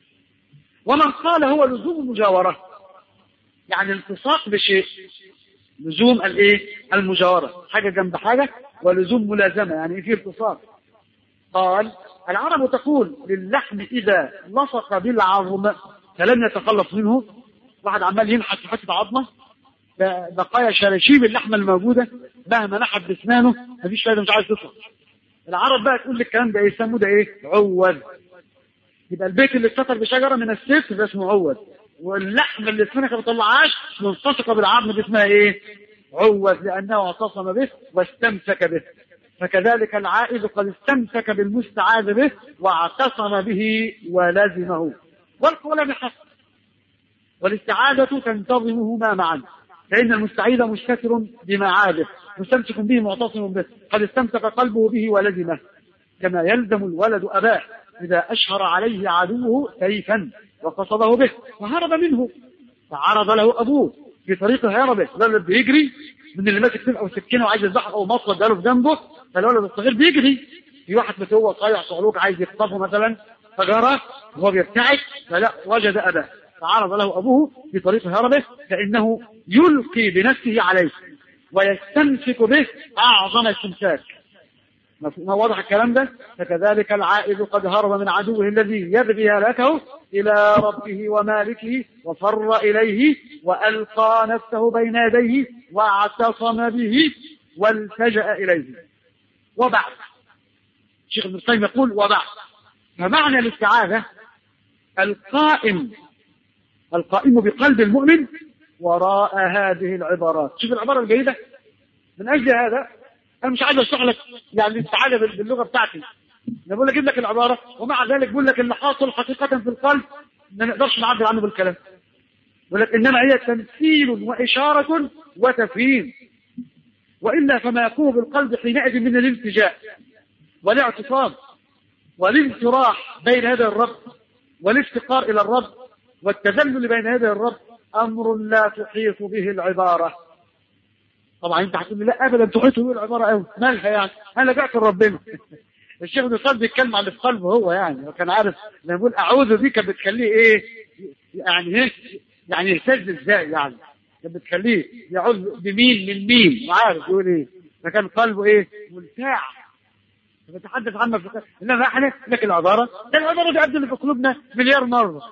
ومن قال هو لزوم المجاورة، يعني التصاق بشيء، لزوم الايه؟ المجاورة، حاجة جنب حاجة، ولزوم ملازمة يعني في التصاق. قال العرب تقول للحم إذا لصق بالعظم فلم يتخلص منه، واحد عمال ينحت في حته عظمه بقايا شراشيب اللحمه الموجوده مهما نحت باسنانه مفيش فايده، مش عايز تطلع. العرب بقى تقول لك الكلام ده ايه؟ يسموه ده ايه؟ عوذ. يبقى البيت اللي اتستر بشجره من السيف ده اسمه عوذ، واللحم اللي اسنانك ما بتطلعهاش ملتصقه بالعظم دي اسمها ايه؟ عوذ، لانه اعتصم به واستمسك به. فكذلك العائد قد استمسك بالمستعاذ به واعتصم به ولزمه، والقول بحق. والاستعاذة تنتظمهما معا، فإن المستعيذ مستتر بمعاده مستمسك به معتصم به، قد استمسك قلبه به ولزمه، كما يلزم الولد أباه إذا أشهر عليه عدوه سيفا وقصده به وهرب منه، فعرض له أبوه في طريق هربه، الولد بيجري من اللي ماسك سيف أو سكينة وعايز يذبحه أو مطلب جاله في جنبه، فالولد الصغير بيجري، في واحد متهوى صايع صعلوك عايز يخطفه مثلا فجرى وهو بيرتعد، فلا وجد أباه فعرض له أبوه في طريق هربه، فإنه يلقي بنفسه عليه ويستمسك به أعظم استمساك. ما واضح الكلام ده؟ فكذلك العائد قد هرب من عدوه الذي يبغي هلاكه إلى ربه ومالكه وفر إليه وألقى نفسه بين يديه واعتصم به والتجأ إليه. وبعد الشيخ ابن القيم يقول وبعد، فمعنى الاستعاذة القائم القائم بقلب المؤمن وراء هذه العبارات. شوف العبارة الجيدة. من أجل هذا أنا مش عايز أشرح لك يعني الاستعاذة باللغة بتاعتي، أنا بقول لك أجيب لك العبارة، ومع ذلك بقول لك اللي حاصل حقيقة في القلب ما نقدرش نعبر عنه بالكلام، بقول لك إنما هي تمثيل وإشارة وتفهيم، وإلا فما يقوم بالقلب حينئذ من الالتجاء والاعتصام والانشراح بين يدي الرب والافتقار إلى الرب والتذلل بين يدي الرب أمر لا تحيط به العبارة. طبعا انت هتقول لي لا ابدا تحيط به العبارة قوي، مالها يعني؟ انا جاءت لربنا. الشيخ ابن القيم بيتكلم عن اللي في قلبه هو، يعني هو كان عارف لما يقول اعوذ بك بتخليه ايه يعني، ايه يعني يهتز ازاي يعني، كانت بتخليه يعوذ بمين من مين وعارف يقول ايه، فكان قلبه ايه ملتاع بتحدث عنه في قلبه. انما احنا لك العبارة ده العبارة دي عدل في قلوبنا مليار مرة.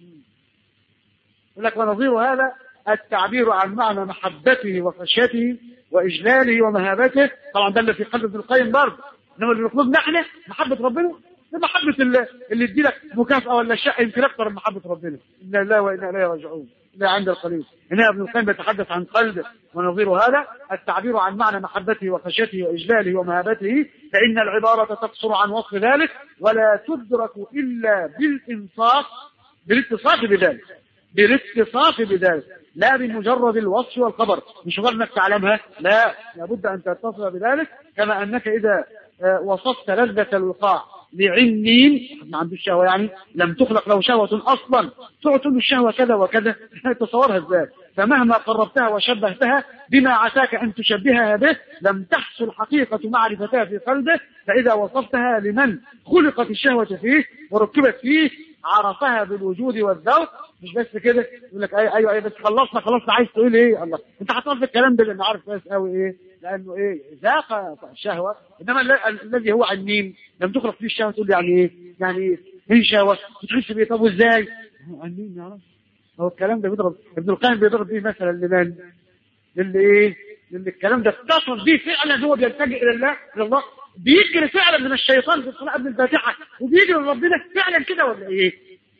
يقول لك ونظير هذا التعبير عن معنى محبته وخشيته وإجلاله ومهابته، طبعا ده اللي في قلب ابن القيم برضه، انما اللي في قلوبنا احنا محبة ربنا، محبة اللي, اللي يدي لك مكافأة ولا شيء يمكن أكثر من محبة ربنا. إنا لله وإنا إليه راجعون. لا عند القليل. هنا ابن القيم بيتحدث عن قلبه، ونظير هذا التعبير عن معنى محبته وخشيته وإجلاله ومهابته، فإن العبارة تقصر عن وصف ذلك ولا تدرك إلا بالإنصاف بالاتصاف بذلك بالاتصاف بذلك لا بمجرد الوصف والخبر، مش مجرد انك تعلمها، لا، لابد ان تتصف بذلك، كما انك اذا وصفت لذة الوقاع لعنين ما عندوش شهوة، يعني لم تخلق له شهوة اصلا، تقعد تقول الشهوة كذا وكذا تصورها ازاي؟ فمهما قربتها وشبهتها بما عساك ان تشبهها به لم تحصل حقيقة معرفتها في قلبه، فاذا وصفتها لمن خلقت الشهوة فيه وركبت فيه عرفها بالوجود والذوق. مش بس كده يقول لك ايوه ايوه أي بس خلصنا خلصنا عايز تقول ايه؟ الله انت هتقول في الكلام ده لان عارف كويس قوي ايه، لانه ايه ذاق الشهوه، انما الذي هو عنين لم تخلق فيه الشهوه تقول يعني ايه؟ يعني ايه هي شهوه بتحس بيه؟ طب وازاي؟ عنين يعرف. هو الكلام ده بيضرب ابن القيم بيضرب بيه مثلا لمن؟ للي ايه؟ للي الكلام ده اتصل بيه فعلا هو بيلتجئ الى الله الى الله بيجري فعلا من الشيطان في الصلاه قبل الفاتحه وبيجري لربنا فعلا كده ولا ايه؟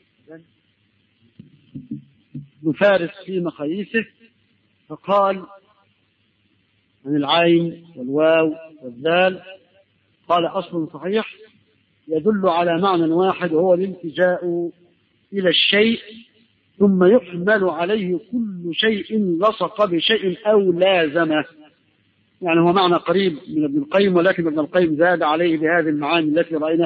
نفارس في مقاييسه فقال عن العين والواو والذال، قال أصل صحيح يدل على معنى واحد وهو الالتجاء إلى الشيء ثم يحمل عليه كل شيء لصق بشيء أو لازمه، يعني هو معنى قريب من ابن القيم، ولكن ابن القيم زاد عليه بهذه المعاني التي رأيناها.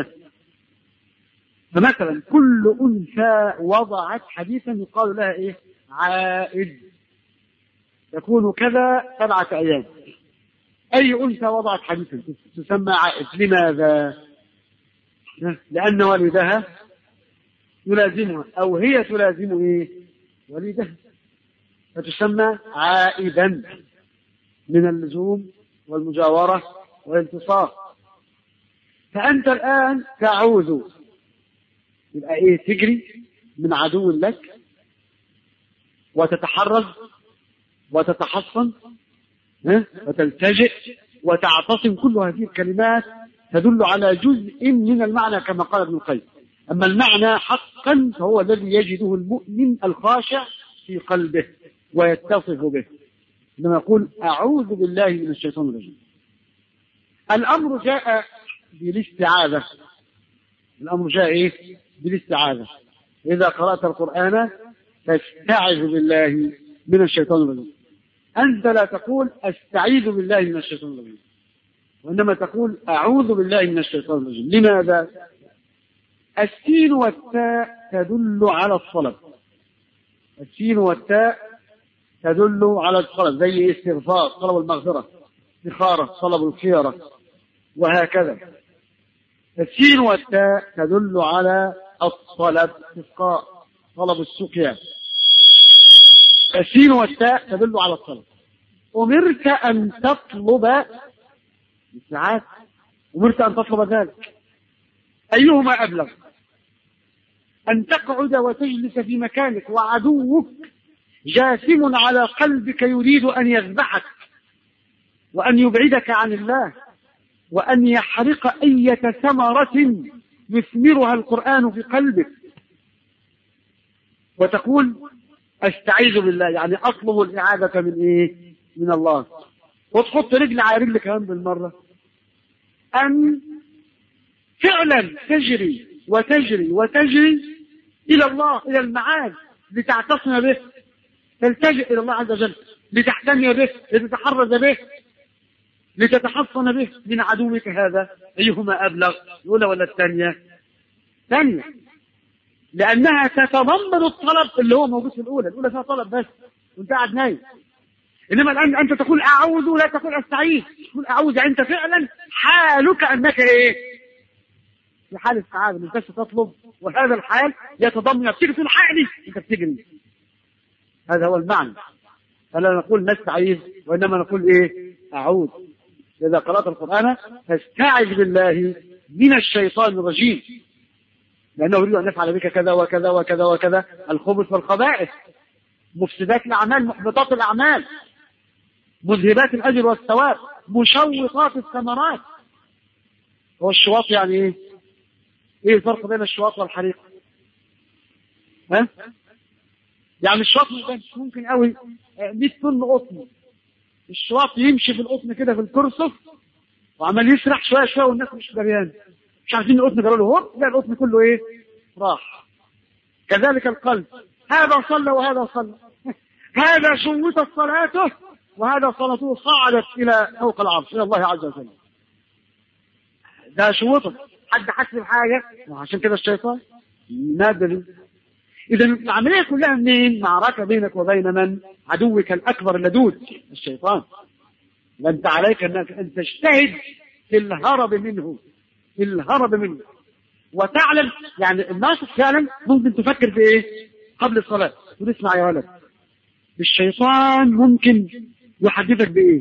فمثلا كل أنثى وضعت حديثا يقال لها إيه؟ عائد، يكون كذا سبعة أيام. أي أنثى وضعت حديثا تسمى عائد. لماذا؟ لأن والدها يلازمها أو هي تلازم إيه؟ والدها، فتسمى عائدا من اللزوم والمجاورة والالتصاق. فأنت الآن تعوذ، يبقى إيه؟ تجري من عدو لك وتتحرز وتتحصن وتلتجئ وتعتصم. كل هذه الكلمات تدل على جزء من المعنى كما قال ابن القيم. أما المعنى حقا فهو الذي يجده المؤمن الخاشع في قلبه ويتصف به، لما يقول أعوذ بالله من الشيطان الرجيم. الأمر جاء بالاستعاذة. الأمر جاء إيه؟ بالاستعاذة. إذا قرأت القرآن فاستعذ بالله من الشيطان الرجيم. أنت لا تقول أستعيذ بالله من الشيطان الرجيم، وإنما تقول أعوذ بالله من الشيطان الرجيم. لماذا؟ السين والتاء تدل على الطلب. السين والتاء تدل على الطلب، زي استغفار طلب المغفرة، استخارة طلب الخيرة، وهكذا. السين والتاء تدل على الطلب، استسقاء طلب السقيا. السين والتاء تدل على الطلب. أمرت أن تطلب ساعات، أمرت أن تطلب ذلك، أيهما أبلغ؟ أن تقعد وتجلس في مكانك وعدوك جاثم على قلبك يريد أن يذبحك وأن يبعدك عن الله وأن يحرق أية ثمرة يثمرها القرآن في قلبك، وتقول أستعيذ بالله، يعني أطلب الإعادة من إيه؟ من الله، وتحط رجل على رجل كمان بالمرة. أن فعلا تجري وتجري وتجري إلى الله، إلى المعاد، لتعتصم به، تلتجئ إلى الله عز وجل، لتحتمي به، لتتحرز به، لتتحصن به من عدوك هذا. أيهما أبلغ، الأولى ولا الثانية؟ ثانية، لأنها تتضمن الطلب اللي هو موجود في الأولى. الأولى فيها طلب بس وانت قاعد نايم، إنما الآن أنت تقول أعوذ، لا تقول أستعيذ، تقول أعوذ. أنت فعلا حالك أنك إيه؟ في حال السعادة، من بس تطلب، وهذا الحال يتضمن بتيجي في الحالي أنت بتجري. هذا هو المعنى. فلا نقول نستعيذ، وإنما نقول إيه؟ أعوذ. إذا قرأت القرآن فاستعذ بالله من الشيطان الرجيم، لأنه يريد أن يفعل بك كذا وكذا وكذا وكذا، الخبث والخبائث، مفسدات الأعمال، محبطات الأعمال، مذهبات الأجر والثواب، مشوطات الثمرات. هو الشواط يعني إيه؟ إيه الفرق بين الشواط والحريق؟ ها؟ يعني الشواط ممكن قوي مية طن قطن، الشواط يمشي في القطن كده في الكرسف وعمال يسرح شوية شوية والناس مش دريان، مش عارفين القطن قالوا له هو، لا القطن كله إيه؟ راح. كذلك القلب، هذا صلى وهذا صلى، هذا شوتت صلاته وهذا صلاته صعدت إلى فوق العرش إلى الله عز وجل. ده شوتت، حد حسب حاجة، وعشان كده الشيطان نادر. إذا العملية كلها منين؟ معركة بينك وبين من؟ عدوك الأكبر اللدود، الشيطان. وأنت عليك أنك أن تجتهد في الهرب منه، في الهرب منه، وتعلم يعني الناس فعلا ممكن تفكر في إيه؟ قبل الصلاة تقول اسمع يا ولد، الشيطان ممكن يحدثك بإيه؟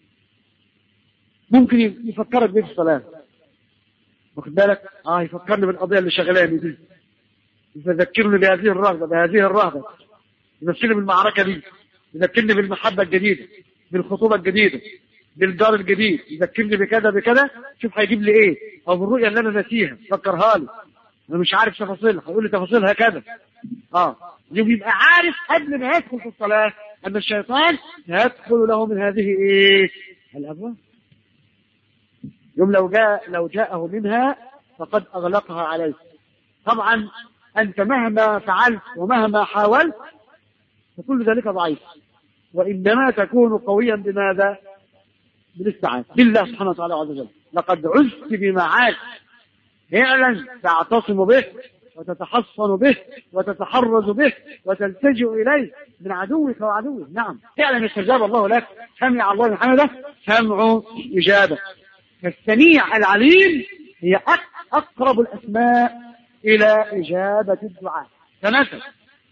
ممكن يفكرك بإيه في الصلاة؟ واخد بالك؟ آه يفكرني بالقضية اللي شغلاني دي، يذكرني بهذه الرغبة، بهذه الرهبة، يذكرني بالمعركة دي، يذكرني بالمحبة الجديدة، بالخطوبة الجديدة، بالجار الجديد، يذكرني بكذا بكذا. شوف هيجيب لي ايه، او بالرؤية اللي انا ناسيها فكرها لي، انا مش عارف تفاصيلها، هيقول لي تفاصيلها كذا. اه يبقى عارف قبل ما يدخل في الصلاة ان الشيطان يدخل له من هذه ايه الابواب. يوم لو جاء لو جاءه منها فقد اغلقها عليه. طبعا انت مهما فعلت ومهما حاولت فكل ذلك ضعيف، وانما تكون قويا بماذا؟ بالاستعانة بالله سبحانه وتعالى عز وجل. لقد عزت بمعاد فعلا تعتصم به وتتحصن به وتتحرز به وتلتجئ إليه من عدوك وعدوه. نعم فعلا استجاب الله لك، سمع الله حمده، سمع إجابة. فالسميع العليم هي أقرب الأسماء إلى إجابة الدعاء. فمثلا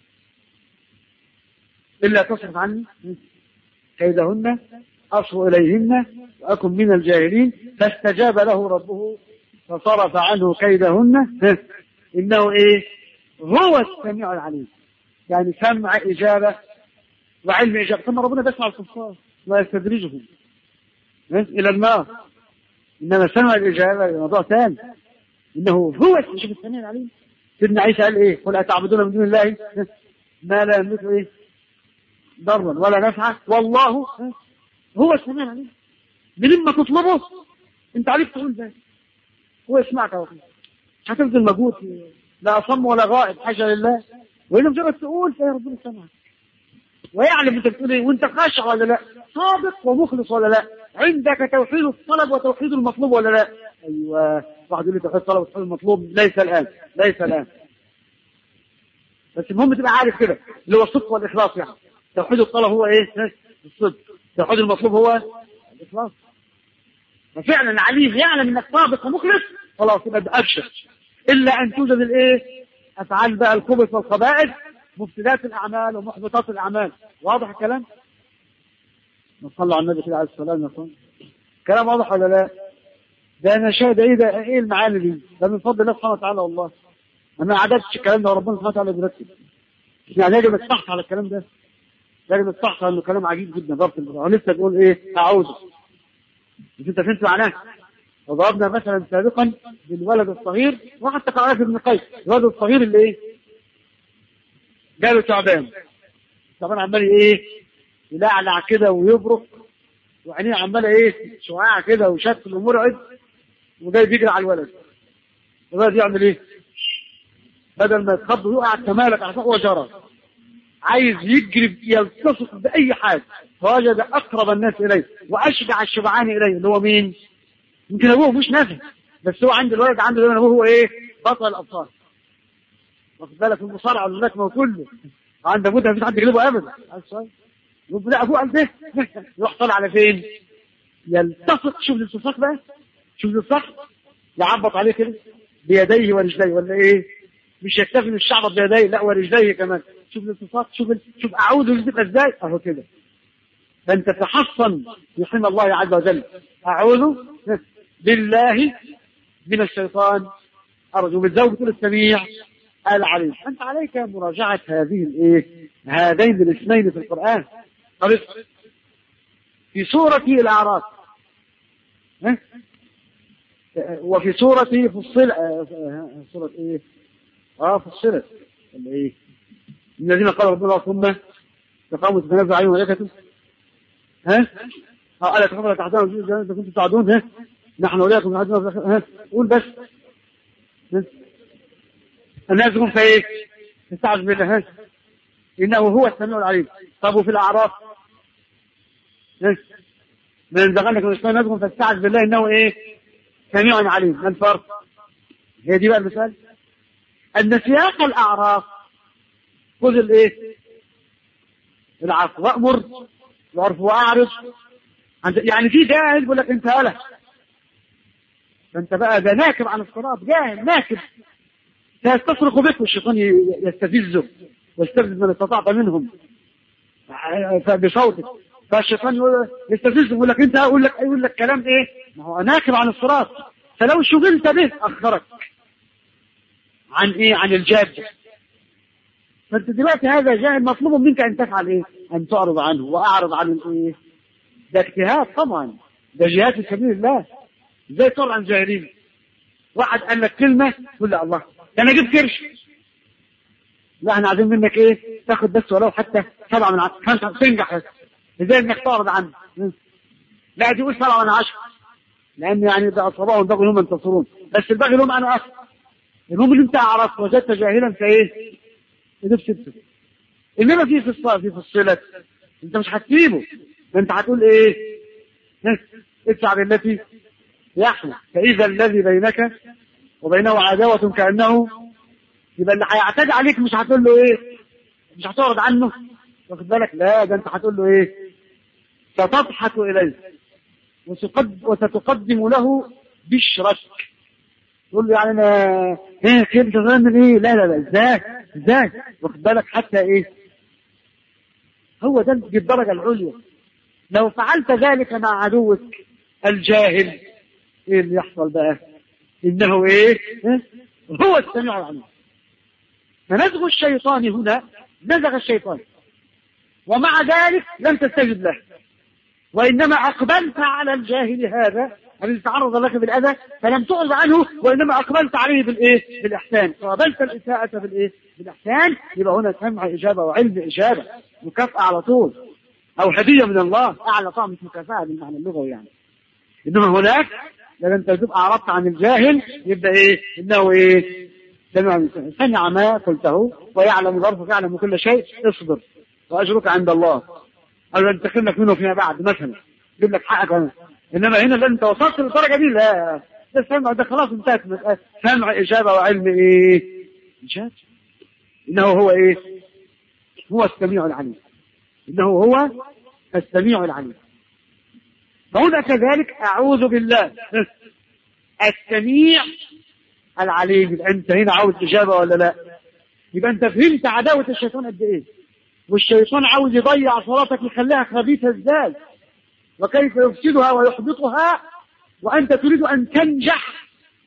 إلا تصرف عني كيدهن أصل إليهن وأكن من الجاهلين فاستجاب له ربه فصرف عنه كيدهن إنه إيه؟ هو السميع العليم. يعني سمع إجابة وعلم إجابة. ثم ربنا بيسمع الكفار ويستدرجهم إلى النار، إنما سمع الإجابة موضوع ثاني، إنه هو السميع العليم. سيدنا عيسى قال إيه؟ قل أتعبدون من دون الله ما لا يملك إيه؟ ضرا ولا نفعا والله هو السميع العليم. من ما تطلبه انت عليك تقول ده، هو يسمعك اهو، مش هتبذل مجهود، لا اصم ولا غائب حاجه لله، وإنه مجرد تقول فيا ربنا سمعك ويعلم انت بتقول ايه، وانت خاشع ولا لا، صادق ومخلص ولا لا، عندك توحيد الطلب وتوحيد المطلوب ولا لا. ايوه، واحد يقول لي توحيد الطلب وتوحيد المطلوب، ليس الان ليس الان بس المهم تبقى عارف كده اللي هو الصدق والاخلاص. يعني توحيد الطلب هو ايه؟ الصدق. توحيد المطلوب هو الاخلاص. ففعلا عليه يعلم انك صادق ومخلص، خلاص يبقى ابشر. الا ان توجد الايه؟ افعال بقى الخبث والخبائث، مفسدات الاعمال ومحبطات الاعمال. واضح الكلام؟ نصلي على النبي كده عليه الصلاه والسلام. كلام واضح ولا لا؟ ده انا شاهد ايه ده؟ ايه المعاني دي؟ ده من فضل الله سبحانه وتعالى. والله انا ما عدتش الكلام ده وربنا سبحانه وتعالى بيرتب. يعني يجب الصحة على الكلام ده، يجب الصحة انه كلام عجيب جدا. ضبط المرأة لسه تقول ايه؟ اعوذ. مش انت فهمت معناه؟ وضربنا مثلا سابقا بالولد الصغير، وحتى قرأت ابن قيس الولد الصغير اللي ايه؟ جاله تعبان، طبعا عمال ايه؟ يلعلع كده ويبرق وعينيه عماله ايه؟ شعاع كده وشكل ومرعب، وجاي بيجري على الولد. الولد يعمل ايه؟ بدل ما يتخض ويقع تمالك على فوق وجرى، عايز يجري يلتصق باي حاجه، فوجد اقرب الناس اليه واشجع الشبعان اليه اللي هو مين؟ يمكن ابوه مش نافع، بس هو عند الولد عنده دايما ابوه هو ايه؟ بطل الابطال. واخد بالك في المصارعه والملاكمه وكله، عند ابوه ده مفيش حد يغلبه ابدا. يقول لا ابوه قال ده، يروح طالع على فين؟ يلتصق. شوف الالتصاق بقى، شوف الالتصاق، يعبط عليه كده بيديه ورجليه ولا ايه؟ مش يكتفي بالشعب بيديه، لا ورجليه كمان. شوف الالتصاق، شوف شوف اعوذ بتبقى ازاي اهو كده. فانت تحصن بحمى الله عز وجل. اعوذ بالله من الشيطان ارجو، بالزوج تقول السميع العليم. انت عليك مراجعه هذه الايه؟ هذين الاسمين في القران. طريق في سوره الاعراف وفي سوره فصل سوره ايه؟ اه فصلت ولا ايه؟ من الذين قالوا ربنا ثم تقاموا تتنازع عليهم ملائكته. ها؟ ها ألا تخافوا تحزنوا إذا كنتم تعدون. ها؟ نحن أولياءكم في الحياة. ها؟ قول بس. الناس يقول في إيه؟ استعذ بالله. ها؟ إنه هو السميع العليم. طب وفي الأعراف؟ ها؟ من زغلك من الشيطان نزغ فاستعذ بالله إنه إيه؟ سميع عليم. ما الفرق؟ هي دي بقى المثال. أن سياق الأعراف خذ الإيه؟ العفو وأمر وعرف وأعرض. يعني في جاهل يقول لك أنت أله، فأنت بقى ده ناكب عن الصراط، جاهل ناكب سيستصرخ بك والشيطان يستفزه ويستفز من استطعت منهم بصوتك، فالشيطان يستفزه يقول لك أنت أقول لك يقول لك كلام إيه؟ ما هو ناكب عن الصراط، فلو شغلت به أخرك عن إيه؟ عن الجادة. فأنت دلوقتي هذا جاهل مطلوب منك أن تفعل إيه؟ أن تعرض عنه وأعرض عن الإيه؟ ده اجتهاد طبعا، ده جهاد في سبيل الله. ازاي تعرض عن الجاهلين؟ واحد قال لك كلمة تقول لا الله ده أنا جبت كرش، لا احنا عايزين منك إيه؟ تاخد بس ولو حتى سبعة من عشرة، خمسة تنجح بس. ازاي إنك تعرض عنه؟ لا دي قول سبعة من عشرة، لأن يعني ده أصابهم البغي هم ينتصرون، بس البغي لهم أنا أصلا. المهم اللي أنت عرفت وجدت جاهلا فإيه؟ يدب ستة. إنما في في الصلاة في في الصلة أنت مش هتسيبه، أنت هتقول إيه؟ ادفع بالتي يحلى، فإذا الذي بينك وبينه عداوة كأنه، يبقى اللي هيعتدي عليك مش هتقول له إيه؟ مش هتعرض عنه، واخد بالك؟ لا ده أنت هتقول له إيه؟ ستضحك إليه وستقدم له بشرك. تقول له يعني أنا إيه كيف تعمل إيه؟ لا لا لا إزاي إزاي؟ واخد بالك؟ حتى إيه؟ هو ده الدرجة العليا. لو فعلت ذلك مع عدوك الجاهل ايه اللي يحصل بقى؟ انه ايه؟ إيه؟ هو السميع العليم. فنزغ الشيطان هنا نزغ الشيطان، ومع ذلك لم تستجب له، وانما اقبلت على الجاهل هذا الذي تعرض لك بالاذى فلم تعرض عنه، وانما اقبلت عليه بالايه؟ بالاحسان. قابلت الاساءة بالايه؟ بالاحسان. يبقى هنا سمع اجابه وعلم اجابه، مكافاه على طول، او هديه من الله. اعلى طعم مكافاه بالمعنى اللغوي يعني. انما هناك لأن أنت تبقى أعرضت عن الجاهل يبقى إيه؟ إنه إيه؟ سمع سمع ما قلته ويعلم ظرفك يعلم كل شيء، اصبر وأجرك عند الله. أو أن تخلك منه فيما بعد مثلا يجيب لك حقك أنا. إنما هنا أنت وصلت للدرجة دي لا، ده سمع، ده خلاص انتهت مسألة سمع إجابة وعلم إيه؟ إجابة. إنه هو إيه؟ هو السميع العليم. إنه هو السميع العليم. فهنا كذلك أعوذ بالله السميع العليم. أنت هنا عاوز إجابة ولا لا؟ يبقى أنت فهمت عداوة الشيطان قد إيه، والشيطان عاوز يضيع صلاتك يخليها خبيثة إزاي، وكيف يفسدها ويحبطها، وأنت تريد أن تنجح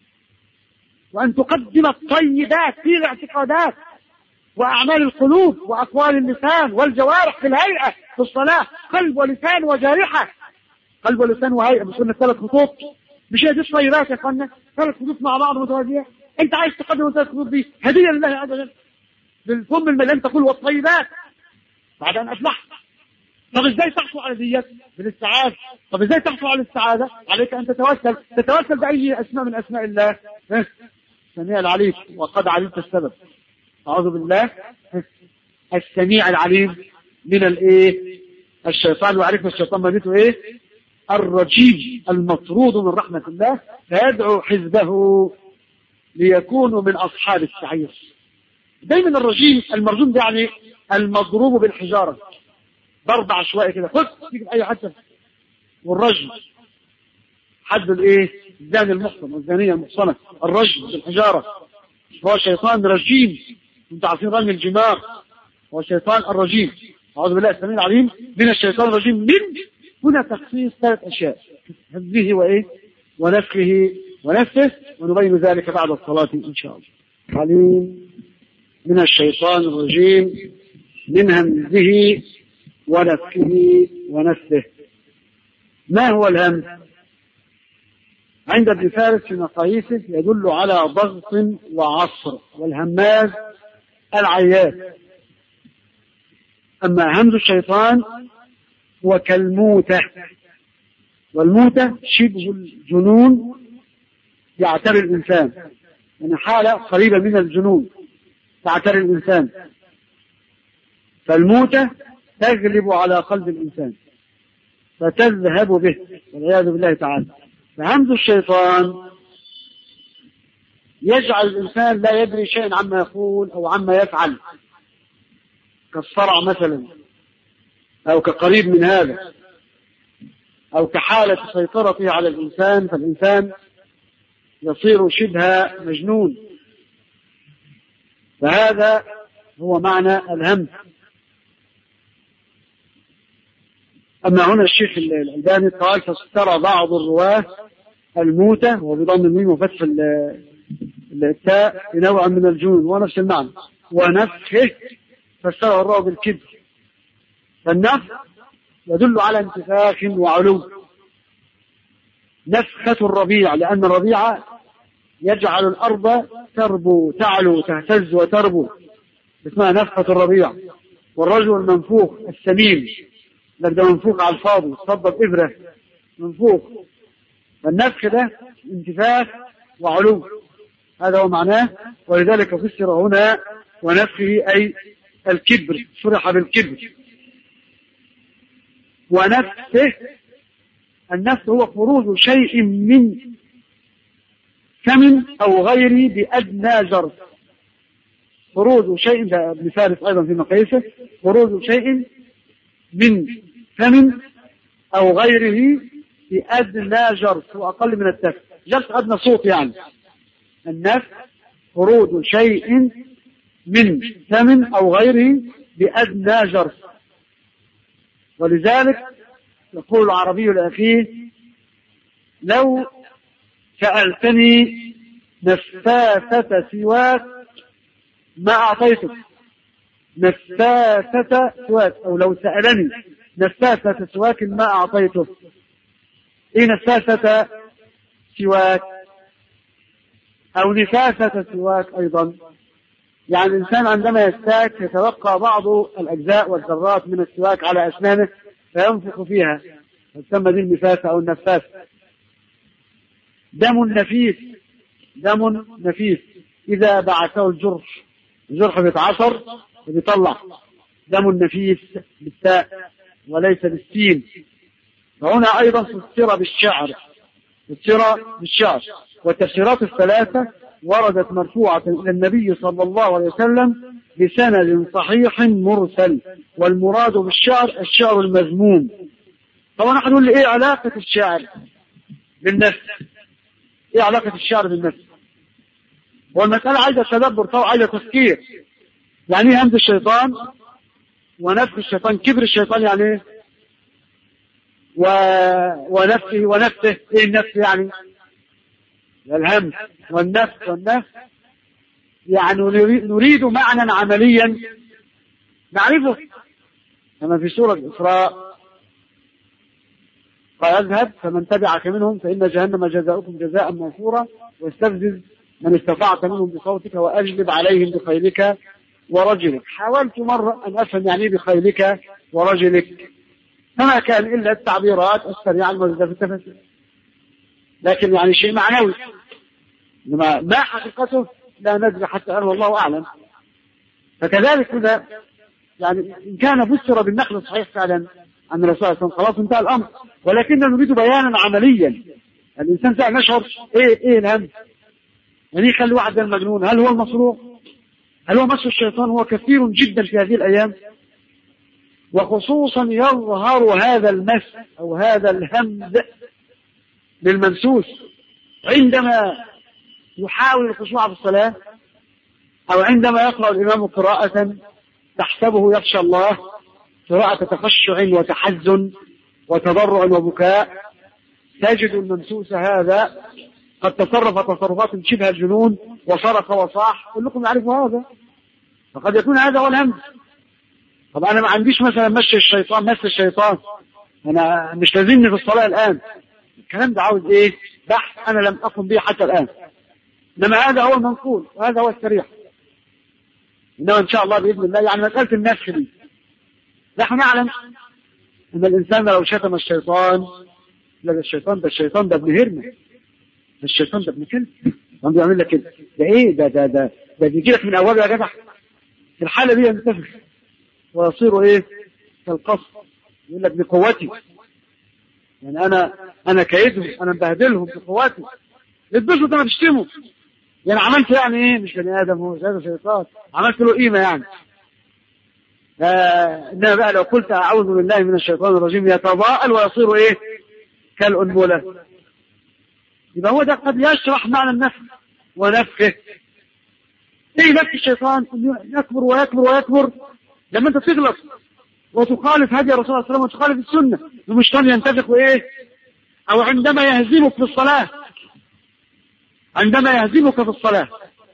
وأن تقدم الطيبات في الاعتقادات وأعمال القلوب وأقوال اللسان والجوارح في الهيئة في الصلاة، قلب ولسان وجارحة. قلب ولسان وهيئة، مش قلنا ثلاث خطوط؟ مش هي دي الطيبات يا اخوانا؟ ثلاث خطوط مع بعض متوازية. انت عايز تقدم الثلاث خطوط دي هدية لله عز وجل بالفم المليان تقول والطيبات بعد أن أفلحت. طب ازاي تحصل على ديت؟ بالاستعاذة. طب ازاي تحصل على الاستعاذة؟ عليك أن تتوسل. تتوسل بأي اسماء من أسماء الله؟ السميع العليم، وقد علمت السبب. أعوذ بالله السميع العليم من الايه؟ الشيطان. وعرفنا الشيطان مادته ايه؟ الرجيم المطرود من رحمة الله، فيدعو حزبه ليكونوا من أصحاب السعير. دايما الرجيم المرجوم ده يعني المضروب بالحجارة، ضرب عشوائي كده، خذ تيجي بأي حد. والرجم حد الايه؟ الزاني المحصن والزانية المحصنة، الرجم بالحجارة. هو شيطان رجيم، انتوا عارفين رمي الجمار هو شيطان الرجيم. أعوذ بالله السميع العليم من الشيطان الرجيم. من هنا تخصيص ثلاث أشياء، همزه وإيه؟ ونفخه ونفسه، ونبين ذلك بعد الصلاة إن شاء الله. عليم من الشيطان الرجيم من همزه ونفخه ونفسه. ما هو الهمز؟ عند ابن فارس في مقاييسه يدل على ضغط وعصر، والهماز العياس. أما همز الشيطان هو كالموتة، والموتة شبه الجنون يعتري الإنسان، يعني حالة قريبة من الجنون تعتري الإنسان، فالموتة تغلب على قلب الإنسان فتذهب به والعياذ بالله تعالى. فهمز الشيطان يجعل الإنسان لا يدري شيئا عما يقول أو عما يفعل، كالصرع مثلا، أو كقريب من هذا، أو كحالة سيطرته على الإنسان، فالإنسان يصير شبه مجنون. فهذا هو معنى الهمز. أما هنا الشيخ الألباني قال فاسترى بعض الرواه الموتة وبضم الميم وفتح التاء بنوع من الجنون، ونفس المعنى. ونفخه فاسترى الرواه بالكبر، فالنفخ يدل على انتفاخ وعلو. نفخة الربيع لأن الربيع يجعل الأرض تربو تعلو تهتز وتربو، اسمها نفخة الربيع. والرجل المنفوخ السميم لابد منفوخ على الفاضي، صدق إبرة منفوخ. فالنفخ ده انتفاخ وعلو، هذا هو معناه. ولذلك فسر هنا ونفخه أي الكبر، فرح بالكبر. ونفسه، النفس هو خروج شيء من فم أو غيره بأدنى جرس. خروج شيء، ده ابن فارس أيضا في مقاييسه، خروج شيء من فم أو غيره بأدنى جرس وأقل من التف، جرس أدنى صوت يعني. النفس خروج شيء من فم أو غيره بأدنى جرس. ولذلك يقول العربي لأخيه لو سألتني نفاثة سواك ما أعطيتك. نفاثة سواك، أو لو سألني نفاثة سواك ما أعطيته. إيه نفاثة سواك أو نفاثة سواك أيضا؟ يعني الإنسان عندما يستاك يتوقع بعض الأجزاء والذرات من السواك على أسنانه فينفخ فيها، تسمى دي النفاثة أو النفاثة. دم نفيس، دم نفيس إذا بعثه الجرح، الجرح بيتعصر وبيطلع دم نفيس بالتاء وليس بالسين. وهنا أيضا فسر بالشعر، فسر بالشعر. والتفسيرات الثلاثة وردت مرفوعة إلى النبي صلى الله عليه وسلم بسند صحيح مرسل، والمراد بالشعر الشعر المذموم. طبعا احد يقول لي ايه علاقة الشعر بالنفس؟ ايه علاقة الشعر بالنفس؟ والمسألة عايزة تدبر طبعا، عايزة تفكير. يعني ايه همز الشيطان ونفخ الشيطان، كبر الشيطان يعني ايه؟ و... ونفسه ونفسه، ايه النفس يعني؟ الهمز والنفس والنفس يعني نريد معنى عمليا نعرفه، كما في سورة الإسراء قال اذهب فمن تبعك منهم فإن جهنم جزاؤكم جزاء موفورا واستفزز من استطعت منهم بصوتك وأجلب عليهم بخيلك ورجلك. حاولت مرة أن أفهم يعني بخيلك ورجلك، فما كان إلا التعبيرات السريعة الموجودة في التفاسير، لكن يعني شيء معنوي لما ما حقيقته لا ندري حتى أن والله أعلم. فكذلك كذا يعني إن كان بشر بالنقل الصحيح فعلا عن الرسول صلى الله عليه وسلم خلاص انتهى الأمر، ولكننا نريد بيانا عمليا. الإنسان ساعة نشعر إيه إيه الهم، يعني يخلي واحد المجنون، هل هو المصروف؟ هل هو مس الشيطان؟ هو كثير جدا في هذه الأيام، وخصوصا يظهر هذا المس أو هذا الهمز للممسوس عندما يحاول الخشوع في الصلاة، أو عندما يقرأ الإمام قراءة تحسبه يخشى الله، قراءة تخشع وتحزن وتضرع وبكاء، تجد الممسوس هذا قد تصرف تصرفات شبه الجنون وصرخ وصاح، كلكم يعرفوا هذا، فقد يكون هذا هو الهمز. طب أنا ما عنديش مثلا مشي الشيطان مس الشيطان، أنا مش لازمني في الصلاة الآن، الكلام ده عاوز إيه؟ بحث أنا لم أقم به حتى الآن، إنما هذا هو المنقول وهذا هو السريع. إنما إن شاء الله بإذن الله يعني مسألة النفس دي نحن نعلم أن الإنسان لو شتم الشيطان، لا الشيطان ده الشيطان ده ابن هرمة، الشيطان ده ابن كلب، هم بيعمل لك كده، ده إيه ده ده ده ده بيجي لك من أول يا جدع. في الحالة دي ينتفخ ويصير إيه؟ كالقصر، يقول لك بقوتي، يعني أنا أنا كيدهم، أنا مبهدلهم بقوتي، يتبسوا أنا بشتمه، يعني عملت يعني إيه؟ مش بني آدم، هو هذا شيطان، عملت له قيمة يعني. آه إنما بقى لو قلت أعوذ بالله من الشيطان الرجيم يتضاءل ويصير إيه؟ كالأنملة. يبقى هو ده قد يشرح معنى النفخ ونفخه. إيه نفخ الشيطان؟ يكبر ويكبر ويكبر لما أنت تغلط وتخالف هدي الرسول صلى الله عليه وسلم وتخالف السنة، المشيطان ينتفخ وإيه؟ أو عندما يهزمك في الصلاة، عندما يهزمك في الصلاة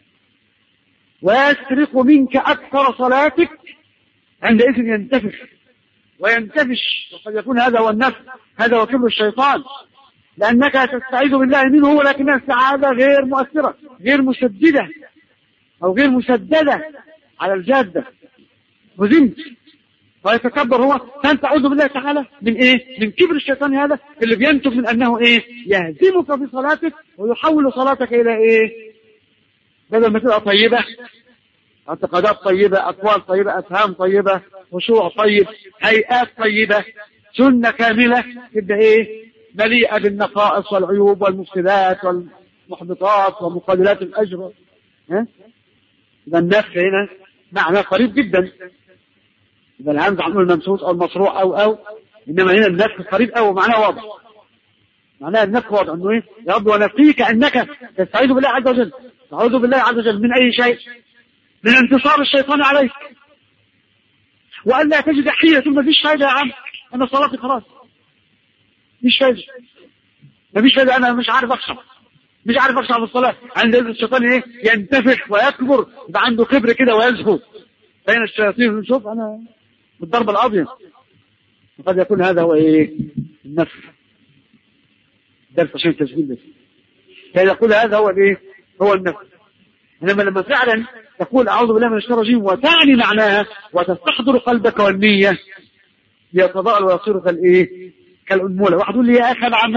ويسرق منك أكثر صلاتك، عندئذ ينتفخ وينتفش، وقد يكون هذا هو النفس، هذا هو كبر الشيطان، لأنك تستعيذ بالله منه ولكنها استعاذة غير مؤثرة، غير مسددة أو غير مسددة على الجادة، وزمت ويتكبر هو، فأنت أعوذ بالله تعالى من إيه؟ من كبر الشيطان هذا اللي بينتج من أنه إيه؟ يهزمك في صلاتك ويحول صلاتك إلى إيه؟ بدل ما تبقى طيبة، اعتقادات طيبة، أقوال طيبة، أفهام طيبة، خشوع طيب، هيئات طيبة، سنة كاملة، تبقى إيه؟ مليئة بالنقائص والعيوب والمفسدات والمحبطات ومقللات الأجر. ها؟ إذا النفخ هنا معنى قريب جدا، إذا الهمز عنه الممسوس أو المصروع أو أو إنما هنا النفخ قريب أو معناه واضح، معناه النفخ واضح أنه إيه؟ يا رب ونفخيك أنك تستعيذ بالله عز وجل، تعوذ بالله عز وجل من أي شيء؟ من انتصار الشيطان عليك، وأن لا تجد حيلة، ما فيش فايدة يا عم، أنا صلاتي خلاص مش فايدة، ما فيش فايدة، أنا مش عارف أخشع، مش عارف أخشع في الصلاة. عند الشيطان إيه؟ ينتفخ ويكبر، يبقى عنده كبر كده ويزهو بين الشياطين، نشوف أنا بالضرب الأبيض، وقد يكون هذا هو إيه؟ النفخ. درس عشان التسجيل بس كان يقول هذا هو الإيه؟ هو النفخ. إنما لما فعلا تقول أعوذ بالله من الشيطان الرجيم وتعني معناها وتستحضر قلبك والنية، يتضاءل ويصير كالإيه؟ كالأنملة. واحد يقول لي يا أخي أنا عمال أقول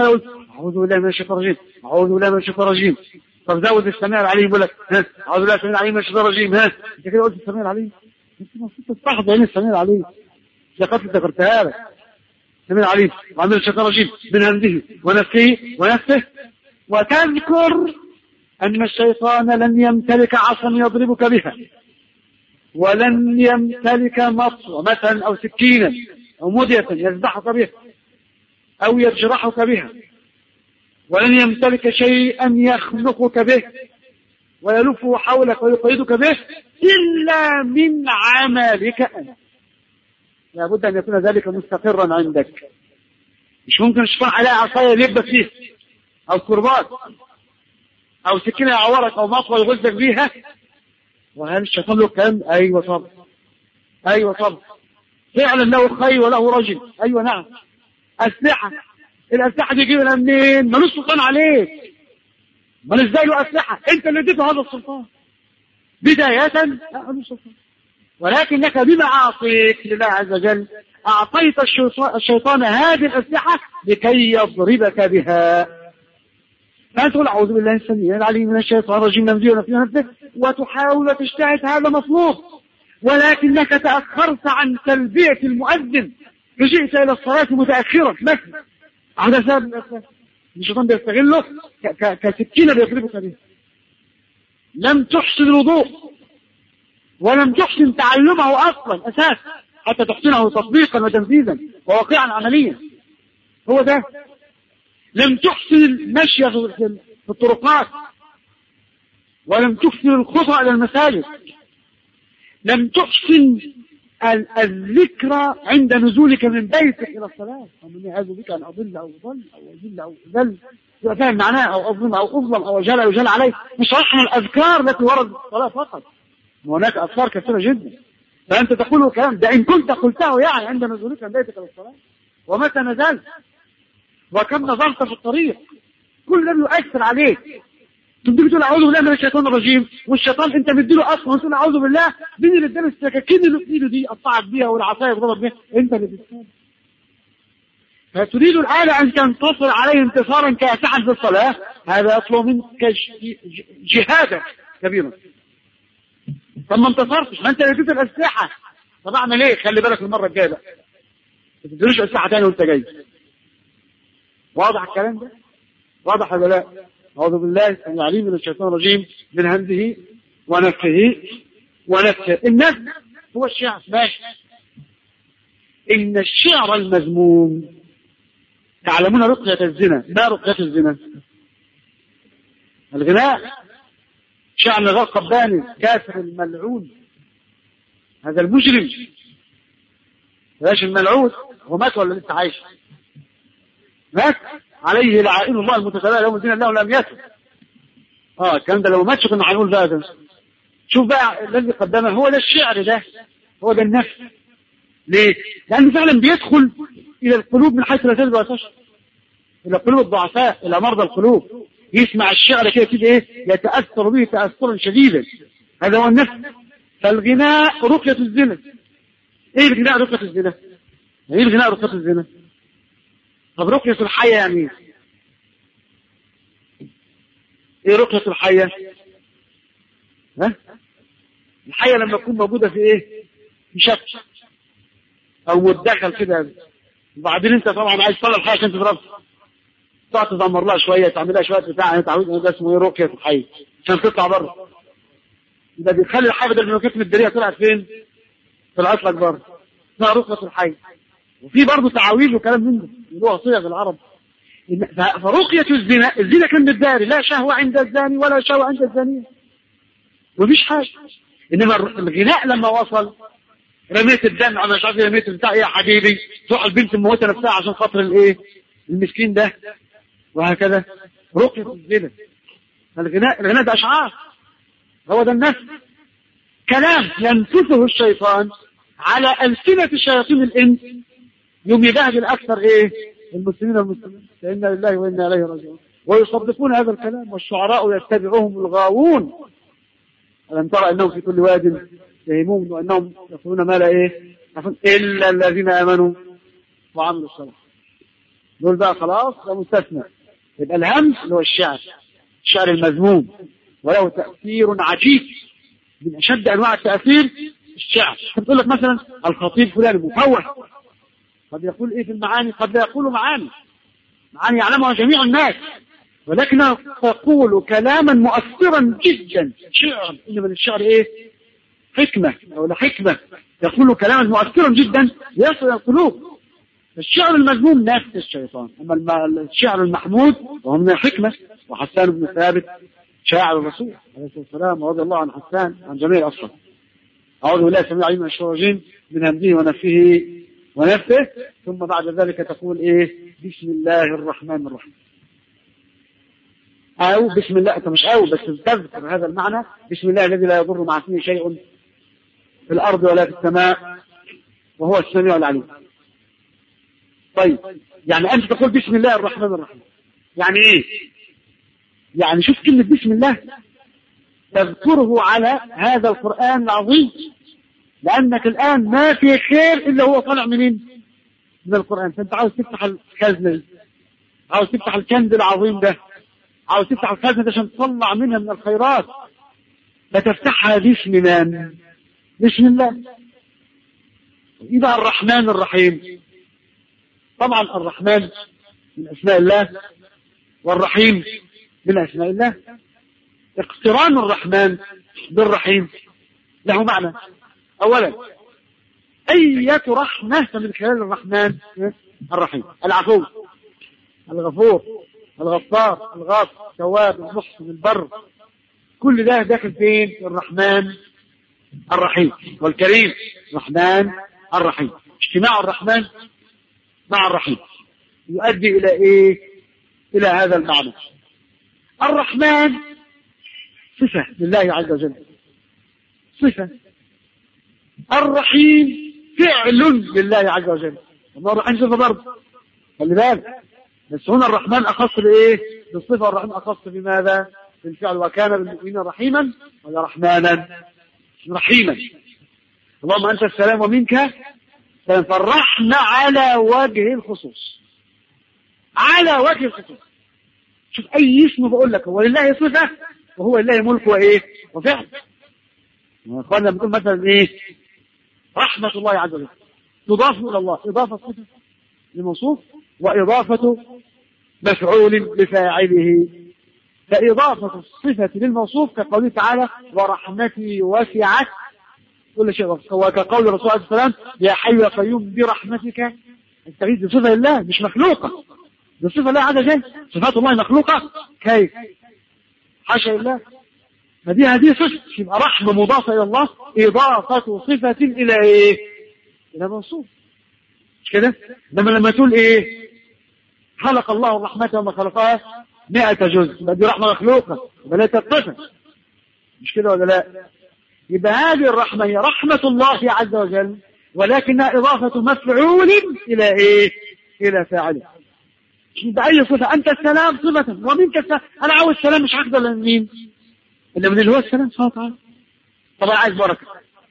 أعوذ بالله من الشيطان الرجيم، أعوذ بالله من الشيطان الرجيم. طب زود السميع العليم، يقول لك ها أعوذ بالله السميع العليم من الشيطان الرجيم. ها أنت كده قلت السميع العليم، أنت المفروض تستحضر يعني السميع العليم، لقد ذكرتها لك. السميع العليم وعمل الشيطان الرجيم من همزه ونفسه ونفسه، وتذكر أن الشيطان لن يمتلك عصا يضربك بها، ولن يمتلك مطوة مثلا أو سكينا أو مدية يذبحك بها أو يجرحك بها، ولن يمتلك شيئا يخنقك به ويلفه حولك ويقيدك به إلا من عملك أنت. لابد أن يكون ذلك مستقرا عندك. مش ممكن الشيطان عليه عصاية يلبس فيها أو كربات أو سكينة يعورك أو مطوة يغزك بيها. وهل الشيطان له كلام؟ أيوة طبعا، أيوة طبعا، فعلا له خي وله رجل، أيوة نعم. أسلحة، الأسلحة دي جيبها منين؟ ملوش سلطان عليك، ما ازاي له أسلحة؟ أنت اللي اديته هذا السلطان بداية. لا ملوش سلطان، ولكنك بمعاصيك لله عز وجل أعطيت الشيطان هذه الأسلحة لكي يضربك بها. فأنت تقول أعوذ بالله السميع العليم من الشيطان الرجيم من همزه ونفسه نفسه، وتحاول تجتهد، هذا مطلوب، ولكنك تأخرت عن تلبية المؤذن فجئت إلى الصلاة متأخرا مثلا. هذا سبب من الأسباب الشيطان بيستغله كسكينة بيضربك بها. لم تحسن الوضوء ولم تحسن تعلمه أصلا أساس حتى تحسنه تطبيقا وتنفيذا وواقعا عمليا. هو ده. لم تحسن المشي في الطرقات، ولم تحسن الخطى إلى المساجد، لم تحسن الذكرى عند نزولك من بيتك إلى الصلاة. ومن يعوذ بك أن أضل أو أضل أو أذل أو أذل، يبقى فاهم معناه، أو أظلم أو أظلم أو أجل أو أجل عليه. مش رحنا الأذكار التي وردت في الصلاة فقط، وهناك أذكار كثيرة جدا. فأنت تقول الكلام ده إن كنت قلته يعني عند نزولك من بيتك إلى الصلاة. ومتى نزلت وكم نظرت في الطريق، كل ده يؤثر عليك. تبدي تقول أعوذ بالله من الشيطان الرجيم، والشيطان أنت مديله أصلا وتقول أعوذ بالله، مين اللي اداله السكاكين اللي في إيده دي قطعك بيها والعصاية ضرب بيها؟ أنت اللي بتسال. فتريد الآن أن تنتصر عليه انتصارا كاسحا في الصلاة، هذا يطلب منك جهادا كبيرا. طب ما انتصرتش، ما أنت اللي اديت الأسلحة. طب أعمل إيه؟ خلي بالك المرة الجاية بقى ما تديلوش أسلحة تاني وأنت جاي. واضح الكلام ده؟ واضح ولا لا؟ أعوذ بالله السميع العليم من الشيطان الرجيم من همزه ونفسه ونفسه. النفس هو الشعر، ماشي. إن الشعر المذموم، تعلمون رقية الزنا. ما رقية الزنا؟ الغناء. شعر نغار قباني كافر الملعون، هذا المجرم. بلاش الملعون، هو مات ولا لسه عايش؟ مات عليه لعائن الله المتتابعة يوم الدين الله لم يتب. اه الكلام ده لو ماتش كنا هنقول بقى ده. شوف بقى الذي قدمه، هو ده الشعر ده، هو ده النفس. ليه؟ لأنه فعلا بيدخل إلى القلوب من حيث لا تدري ولا تشعر، إلى قلوب الضعفاء، إلى مرضى القلوب. يسمع الشعر كده كده إيه؟ يتأثر به تأثرا شديدا. هذا هو النفس. فالغناء رقية الزنا. إيه الغناء رقية الزنا؟ إيه الغناء رقية الزنا؟ طب رقية الحية يعني ايه؟ ايه رقية الحية؟ ها؟ الحية لما تكون موجودة في ايه؟ في شكل او متدخل كده، وبعدين انت طبعا عايز تطلع الحية عشان تضربها، تقعد تدمر لها شوية، تعمل لها شوية بتاع، تعود ده اسمه ايه؟ رقية الحية، عشان تطلع بره. يبقى بيخلي الحية بدل ما كانت متدارية طلعت فين؟ طلعت لك بره. اسمها رقية الحية. وفي برضه تعاويذ وكلام من ده يقولوها صيغ العرب. فرقية الزنا، الزنا كان بالداري، لا شهوة عند الزاني ولا شهوة عند الزانية، مفيش حاجة. إنما الغناء لما وصل، رميت الدمع مش عارف رميت بتاع ايه يا حبيبي، تروح البنت موتة نفسها عشان خاطر الايه المسكين ده، وهكذا. رقية الزنا. الغناء الغناء ده أشعار، هو ده النفس. كلام ينفثه الشيطان على ألسنة الشياطين الإنس، يوم يبهدل أكثر إيه المسلمين والمسلمين، فإنا لله وإنا إليه راجعون، ويصدقون هذا الكلام، والشعراء يتبعهم الغاوون. ألم ترى أنهم في كل واد يهيمون وأنهم يقولون ما لا إيه إلا الذين آمنوا وعملوا الصالحات. دول بقى خلاص ده مستثنى، يبقى الهمز اللي هو الشعر، الشعر المذموم، وله تأثير عجيب، من أشد أنواع التأثير الشعر. بتقول لك مثلا الخطيب فلان مفوه، قد يقول إيه في المعاني، قد لا يقول معاني معاني يعلمها جميع الناس، ولكنه تقول كلاما مؤثرا جدا شعرا. إنما الشعر إيه؟ حكمة أو حكمة، يقول كلاما مؤثرا جدا يصل القلوب. الشعر المذموم نافس الشيطان، أما الشعر المحمود وهو من الحكمة. وحسان بن ثابت شاعر الرسول عليه الصلاة والسلام، ورضي الله عن حسان عن جميع أصحابه. أعوذ بالله السميع العليم من الشيطان الرجيم، من همزه ونفخه ونفثه. ثم بعد ذلك تقول إيه؟ بسم الله الرحمن الرحيم، أو بسم الله، أنت مش أو بس تذكر هذا المعنى، بسم الله الذي لا يضر مع اسمه شيء في الأرض ولا في السماء وهو السميع العليم. طيب يعني أنت تقول بسم الله الرحمن الرحيم، يعني إيه؟ يعني شوف كلمة بسم الله تذكره على هذا القرآن العظيم، لأنك الآن ما في خير إلا هو طالع منين؟ من القرآن. فأنت عاوز تفتح الخزنة، عاوز تفتح الكنز العظيم ده، عاوز تفتح الخزنة عشان تطلع منها من الخيرات، فتفتحها باسم من؟ بسم الله. إذا الرحمن الرحيم، طبعا الرحمن من أسماء الله والرحيم من أسماء الله. اقتران الرحمن بالرحيم له معنى. أولا أية رحمة من خلال الرحمن الرحيم، العفو، الغفور، الغفار، الغافر، التواب، المحسن، البر، كل ده داخل فين؟ الرحمن الرحيم. والكريم الرحمن الرحيم. اجتماع الرحمن مع الرحيم يؤدي إلى إيه؟ إلى هذا المعنى. الرحمن صفة لله عز وجل، صفة. الرحيم فعل لله عز وجل. الله الرحيم صفة برضه، خلي بالك. بس هنا الرحمن أخص بإيه؟ بالصفة، والرحيم أخص بماذا؟ بالفعل. وكان بالمؤمنين رحيما ولا رحمانا؟ رحيما. اللهم أنت السلام ومنك فالرحمة على وجه الخصوص، على وجه الخصوص. شوف أي اسم بقول لك هو لله صفة وهو لله ملك وإيه؟ وفعل. أخوانا بنقول مثلا إيه؟ رحمة الله عز وجل تضاف إلى الله إضافة صفة لموصوف وإضافة مفعول لفاعله. فإضافة الصفة للموصوف كقوله تعالى ورحمتي وسعت كل شيء، وكقول الرسول عليه السلام يا حي يا قيوم برحمتك استغيث. بصفة الله مش مخلوقة، بصفة الله عز وجل. صفات الله مخلوقة كيف؟ حاشا لله. فدي هذه صفة، يبقى رحمة مضافة إلى الله، إضافة صفة إلى إيه؟ إلى موصوف، مش كده؟ لما لما تقول إيه؟ خلق الله الرحمة وما خلقها مئة جزء، يبقى دي رحمة مخلوقة، يبقى لا تتصف، مش كده ولا لا؟ يبقى هذه الرحمة هي رحمة الله عز وجل، ولكنها إضافة مفعول إلى إيه؟ إلى فاعله. يبقى أي صفة؟ أنت السلام صفة ومنك السلام. أنا عاوز السلام مش هاخده من مين؟ إلا من اللي هو السلام سبحانه وتعالى. طبعا عايز بركة،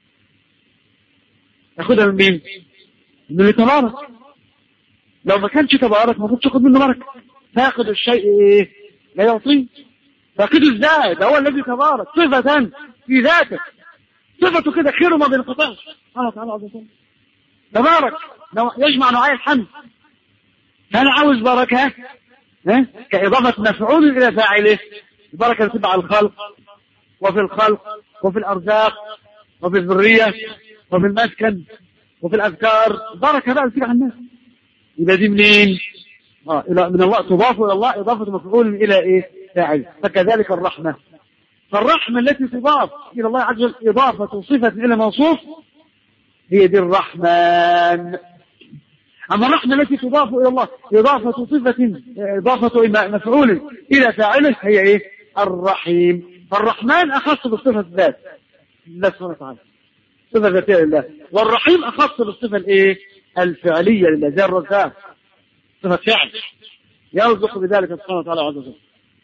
تاخدها من مين؟ من اللي تبارك. لو ما كانش تبارك ما كنتش تاخد منه بركة. تاخد الشيء إيه؟ لا يعطيه. تاخده إزاي؟ ده هو الذي تبارك صفة في ذاته، صفته كده خيره ما بينقطعش سبحانه وتعالى عز وجل. تبارك يجمع نوعي الحمد. فأنا عاوز بركة ها؟ كإضافة مفعول إلى فاعله. البركة تبع الخلق وفي الخلق وفي الأرزاق وفي الذرية وفي المسكن وفي الأذكار. بركة بقى تيجي على الناس. يبقى دي منين؟ آه إلى من الله، تضاف إلى الله إضافة مفعول إلى إيه؟ فاعل. فكذلك الرحمة، فالرحمة التي تضاف إلى الله عز وجل إضافة صفة إلى موصوف هي دي الرحمن. أما الرحمة التي تضاف إلى الله إضافة صفة إضافة مفعول إلى فاعله هي إيه؟ الرحيم. فالرحمن أخص بالصفة الذات الله سبحانه وتعالى، صفة ذاتية لله. والرحيم أخص بالصفة الإيه؟ الفعلية لله، زي الرزاق صفة فعل يرزق بذلك سبحانه وتعالى عز وجل.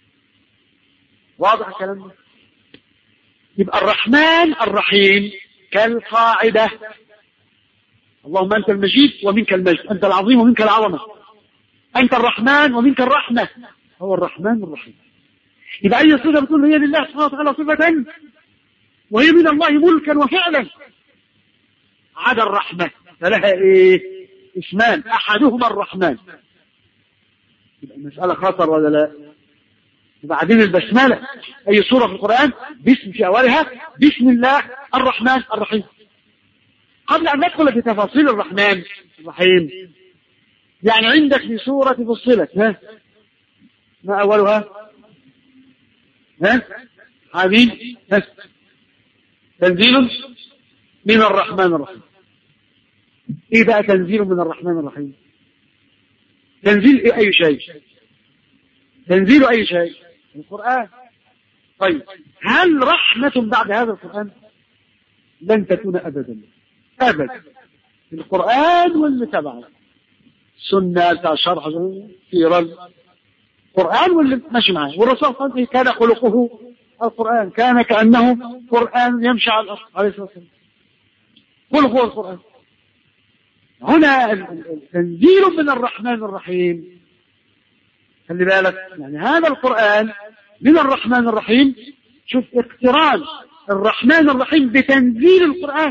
واضح الكلام ده؟ يبقى الرحمن الرحيم كالقاعدة. اللهم أنت المجيد ومنك المجد، أنت العظيم ومنك العظمة، أنت الرحمن ومنك الرحمة، هو الرحمن الرحيم. يبقى أي صفة بتقول هي لله سبحانه وتعالى صفة وهي من الله ملكا وفعلا عدا الرحمن فلها إيه؟ اسمان أحدهما الرحمن. يبقى المسألة خطر ولا لا؟ وبعدين البسملة أي سورة في القرآن باسم في أولها بسم الله الرحمن الرحيم. قبل أن ندخل في تفاصيل الرحمن الرحيم، يعني عندك في سورة فصلت ها ما أولها؟ ها حميد ها تنزيل من الرحمن الرحيم. إيه بقى تنزيل من الرحمن الرحيم؟ تنزيل إيه أي شيء؟ تنزيل أي شيء؟ القرآن. طيب هل رحمة بعد هذا القرآن؟ لن تكون أبدا أبدا. القرآن واللي تبعه سنة بتاع شرح سيرة القرآن واللي ماشي معاه. والرسول صلى الله عليه وسلم كان خلقه القرآن، كان كأنه قرآن يمشي على الأرض عليه الصلاة والسلام. خلقه القرآن. هنا تنزيل من الرحمن الرحيم. خلي بالك يعني هذا القرآن من الرحمن الرحيم. شوف اقتران الرحمن الرحيم بتنزيل القرآن.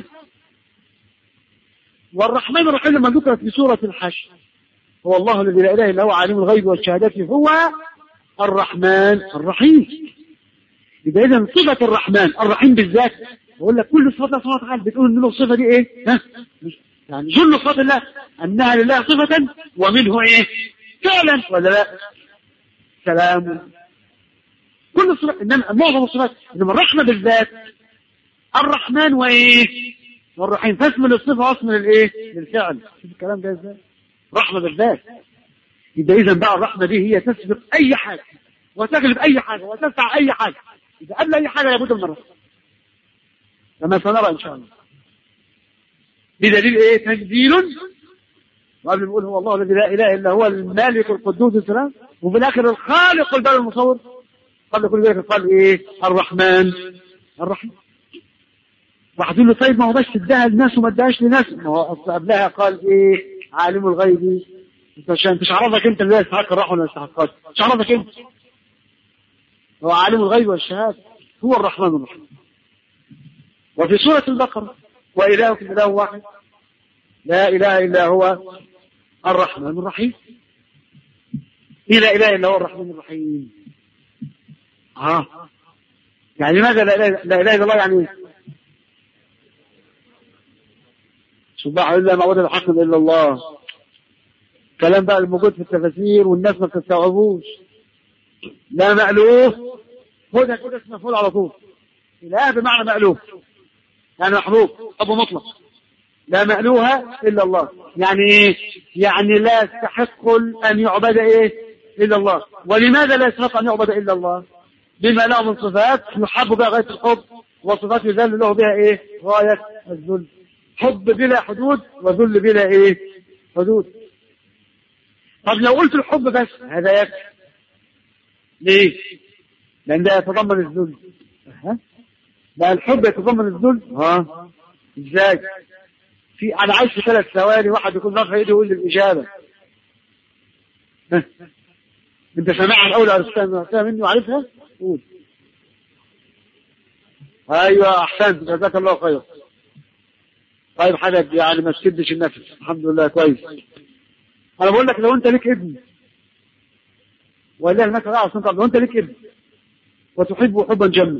والرحمن الرحيم لما ذكرت في سورة الحشر هو الله الذي لا إله إلا هو عالم الغيب والشهادة هو الرحمن الرحيم. يبقى إذا صفة الرحمن الرحيم بالذات بقول لك كل صفة الله سبحانه وتعالى بتقول إن له الصفة دي إيه؟ ها؟ يعني جل صفات الله أنها لله صفة ومنه إيه؟ فعلا ولا لا؟ سلام. كل الصفات إنما معظم الصفات إنما الرحمة بالذات الرحمن وإيه؟ والرحيم. فاسم للصفة واسم للإيه؟ للفعل. شوف الكلام ده إزاي؟ رحمة بالذات. يبقى إذا بقى الرحمة دي هي تسبق أي حاجة وتغلب أي حاجة وتدفع أي حاجة. إذا قبل أي حاجة لابد من الرحمة كما سنرى إن شاء الله. بدليل إيه؟ تنزيل. وقبل نقول هو الله الذي لا إله إلا هو المالك القدوس السلام، وفي الآخر الخالق البر المصور. قبل كل ذلك قال إيه؟ الرحمن الرحيم. واحد يقول له طيب ما هو بس اداها الناس وما اداهاش لناس. ما هو أصل قبلها قال إيه؟ عالم الغيب. انت عشان مش عرفك انت اللي يستحق الرحمه ولا يستحقهاش، مش عرفك انت. هو عالم الغيب والشهاده هو الرحمن الرحيم. وفي سوره البقره وإلهكم إله واحد لا إله إلا هو الرحمن الرحيم. لا إله إلا هو الرحمن الرحيم. اه يعني ماذا لا إله, لا إله إلا الله؟ يعني سبحانه إلا معبود بحق إلا الله. كلام بقى الموجود في التفاسير والناس ما بتستوعبوش. لا مألوف خدها كده اسم مفعول على طول. إله بمعنى مألوف يعني محبوب أبو مطلق. لا مألوها إلا الله يعني إيه؟ يعني لا يستحق أن يعبد إيه إلا الله. ولماذا لا يستحق أن يعبد إلا الله؟ بما له من صفات يحب بها غاية الحب، وصفات يذل له بها إيه؟ غاية الذل. حب بلا حدود وذل بلا إيه؟ حدود. طب لو قلت الحب بس هذا يكفي. ليه؟ لأن ده يتضمن الذل. ها؟ لا الحب يتضمن الذل. ها؟ ازاي؟ في انا عايش في ثلاث ثواني واحد يكون رافع ايده يقول لي الاجابه. ها؟ انت سامعها الاول عرفتها مني وعارفها؟ قول. ايوه احسنت جزاك الله خير. طيب حضرتك يعني ما تشدش النفس. الحمد لله كويس. انا بقول لك لو انت ليك ابن والله المثل اعرف انت لو انت ليك ابن وتحبه حبا جما،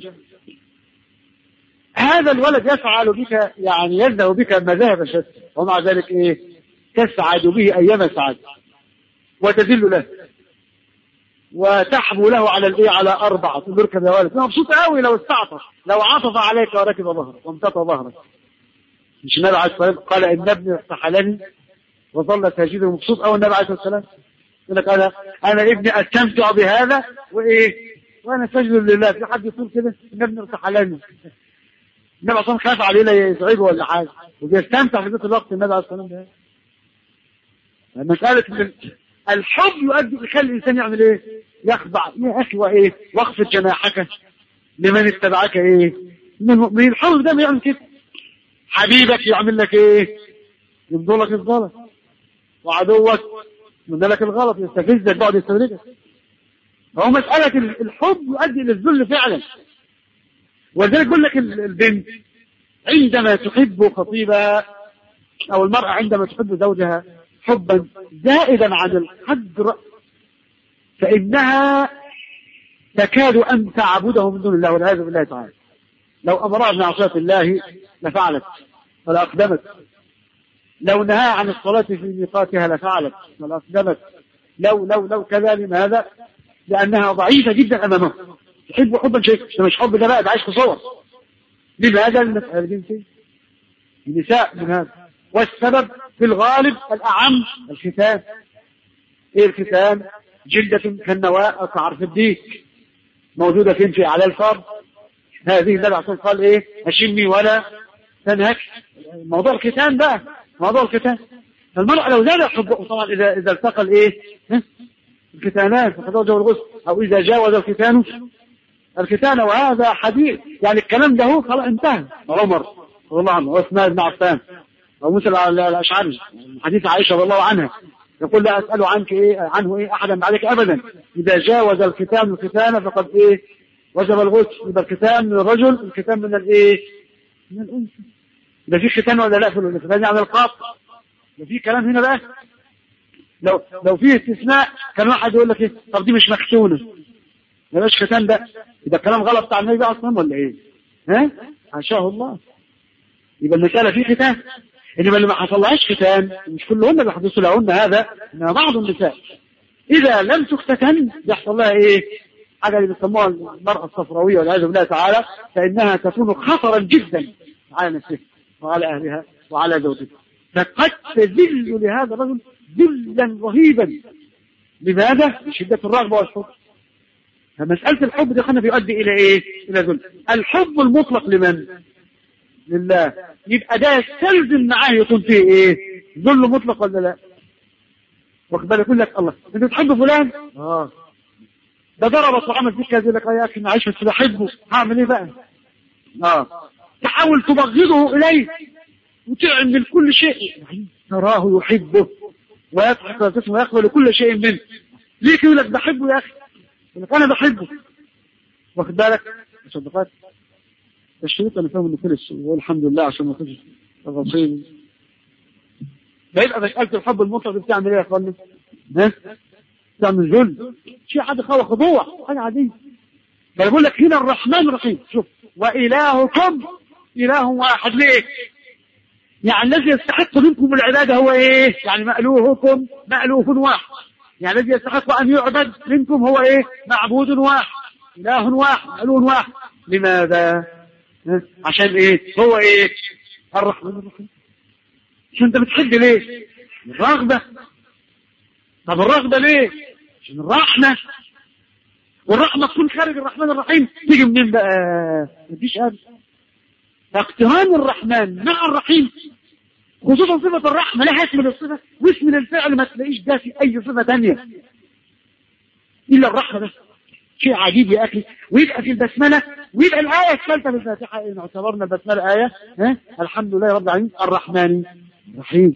هذا الولد يفعل بك يعني يذهب بك مذاهب شتى، ومع ذلك ايه؟ تسعد به ايام سعد وتذل له وتحبو له على الايه؟ على اربعه. تركب يا ولد مبسوط قوي لو استعطف، لو عطف عليك وركب ظهرك وامتطى ظهرك. مش النبي عليه الصلاه والسلام قال ان ابني ارتحلني وظل ساجدا مبسوط قوي؟ النبي عليه الصلاه والسلام يقول لك انا انا ابني استمتع بهذا وايه؟ وانا ساجد لله. في حد يقول كده ان ابني ارتحلني؟ النبي اصلا خاف عليه لا يزعجه ولا حاجه، وبيستمتع في ذات الوقت النبي عليه الصلاه والسلام ده. مساله الحب يؤدي يخلي الانسان يعمل ايه؟ يخضع يا اخي وايه؟ واخفض جناحك لمن اتبعك ايه؟ من المؤمنين. الحب ده ما يعمل كده. حبيبك يعمل لك ايه؟ يمضي لك الغلط، وعدوك يمضي لك الغلط، يستفزك بعد يستدرجك. هو مسألة الحب يؤدي إلى الذل فعلا. وذلك يقول لك البنت عندما تحب خطيبها أو المرأة عندما تحب زوجها حبا زائدا عن القدر فإنها تكاد أن تعبده من دون الله والعياذ بالله تعالى. لو أمرها بمعصية الله لفعلت ولا أقدمت، لو نهى عن الصلاة في ميقاتها لفعلت ولا أقدمت، لو لو لو كذا. لماذا؟ لأنها ضعيفة جدا أمامه، تحب حبا شيء مش حب ده بقى، ده عايش في صور. لماذا؟ المسألة النساء من هذا. والسبب في الغالب الأعم الختان. إيه الختان؟ جلدة كالنواء أو كعرف الديك موجودة فين؟ في على الفرد. هذه النبي عليه الصلاة قال إيه؟ أشمي ولا تنهك. موضوع الختان بقى، موضوع الختان. فالمرأة لو زاد حبه طبعا إذا إذا التقى الإيه؟ الختانات فقد وجب الغسل، أو إذا جاوز الختان الختان. وهذا حديث يعني الكلام ده هو خلاص انتهى. عمر رضي الله عنه وعثمان بن عفان وموسى الأشعري حديث عائشة رضي الله عنها يقول لا أسأل عنك إيه عنه إيه أحدا بعدك أبدا، إذا جاوز الختان الختان فقد إيه وجب الغسل. يبقى الختان من الرجل، الختان من الإيه؟ من الأنثى. ده في ختان ولا لا؟ في الختان يعني القاط. ده في كلام هنا بقى. لو لو في استثناء كان واحد يقول لك إيه؟ طب دي مش مختونة ما بقاش ختان ده. يبقى الكلام غلط بتاع النبي أصلا ولا إيه؟ ها؟ حاشاه الله. يبقى المسألة في ختان. إنما اللي ما حصلهاش ختان مش كلهن اللي حدثوا لهن هذا، إنما بعض النساء إذا لم تختتن يحصل لها إيه؟ حاجة اللي بيسموها المرأة الصفراوية والعياذ بالله تعالى، فإنها تكون خطرا جدا على نفسها وعلى أهلها وعلى زوجها، فقد تذل لهذا الرجل ذلا رهيبا. لماذا؟ شدة الرغبة والحب. فمسألة الحب دي خلنا بيؤدي إلى إيه؟ إلى ذل. الحب المطلق لمن؟ لله. يبقى ده يستلزم معاه يكون فيه إيه؟ ذل مطلق ولا لا؟ واخد بالك يقول لك الله أنت بتحب فلان؟ آه ده ضربك وعمل فيك كذا، لك يا أخي معيش بس بحبه، هعمل إيه بقى؟ آه تحاول تبغضه إليه وتعمل كل شيء تراه يحبه ويضحك ويبتسم ويقبل كل شيء منه. ليه يقول لك بحبه يا أخي؟ يقول لك أنا بحبه. واخد بالك؟ صدقات الشريط أنا فاهم إنه خلص والحمد لله عشان ما تجي الرصيد. فيبقى مسألة الحب المطلق بتعمل إيه يا أخواني؟ ها؟ تعمل ذل، شيء عادي خالص، خضوع، حاجة عادية. فيقول لك هنا الرحمن الرحيم. شوف وإلهكم إله واحد. ليه؟ يعني الذي يستحق منكم العبادة هو إيه؟ يعني مألوهكم مألوه واحد. يعني الذي يستحق أن يعبد منكم هو إيه؟ معبود واحد، إله واحد، مألوه واحد. لماذا؟ عشان إيه؟ هو إيه؟ الرحمن الرحيم. عشان أنت بتحب ليه؟ الرغبة. طب الرغبة ليه؟ عشان الرحمة. والرحمة تكون خارج الرحمن الرحيم تيجي منين بقى؟ مفيش أبدا. اقتران الرحمن مع الرحيم، خصوصا صفة الرحمة لها اسم للصفة واسم للفعل ما تلاقيش ده في أي صفة ثانية إلا الرحمة بس. شيء عجيب يا أخي. ويبقى في البسملة ويبقى الآية الثالثة في الفاتحة إن اعتبرنا البسملة آية ها الحمد لله رب العالمين الرحمن الرحيم.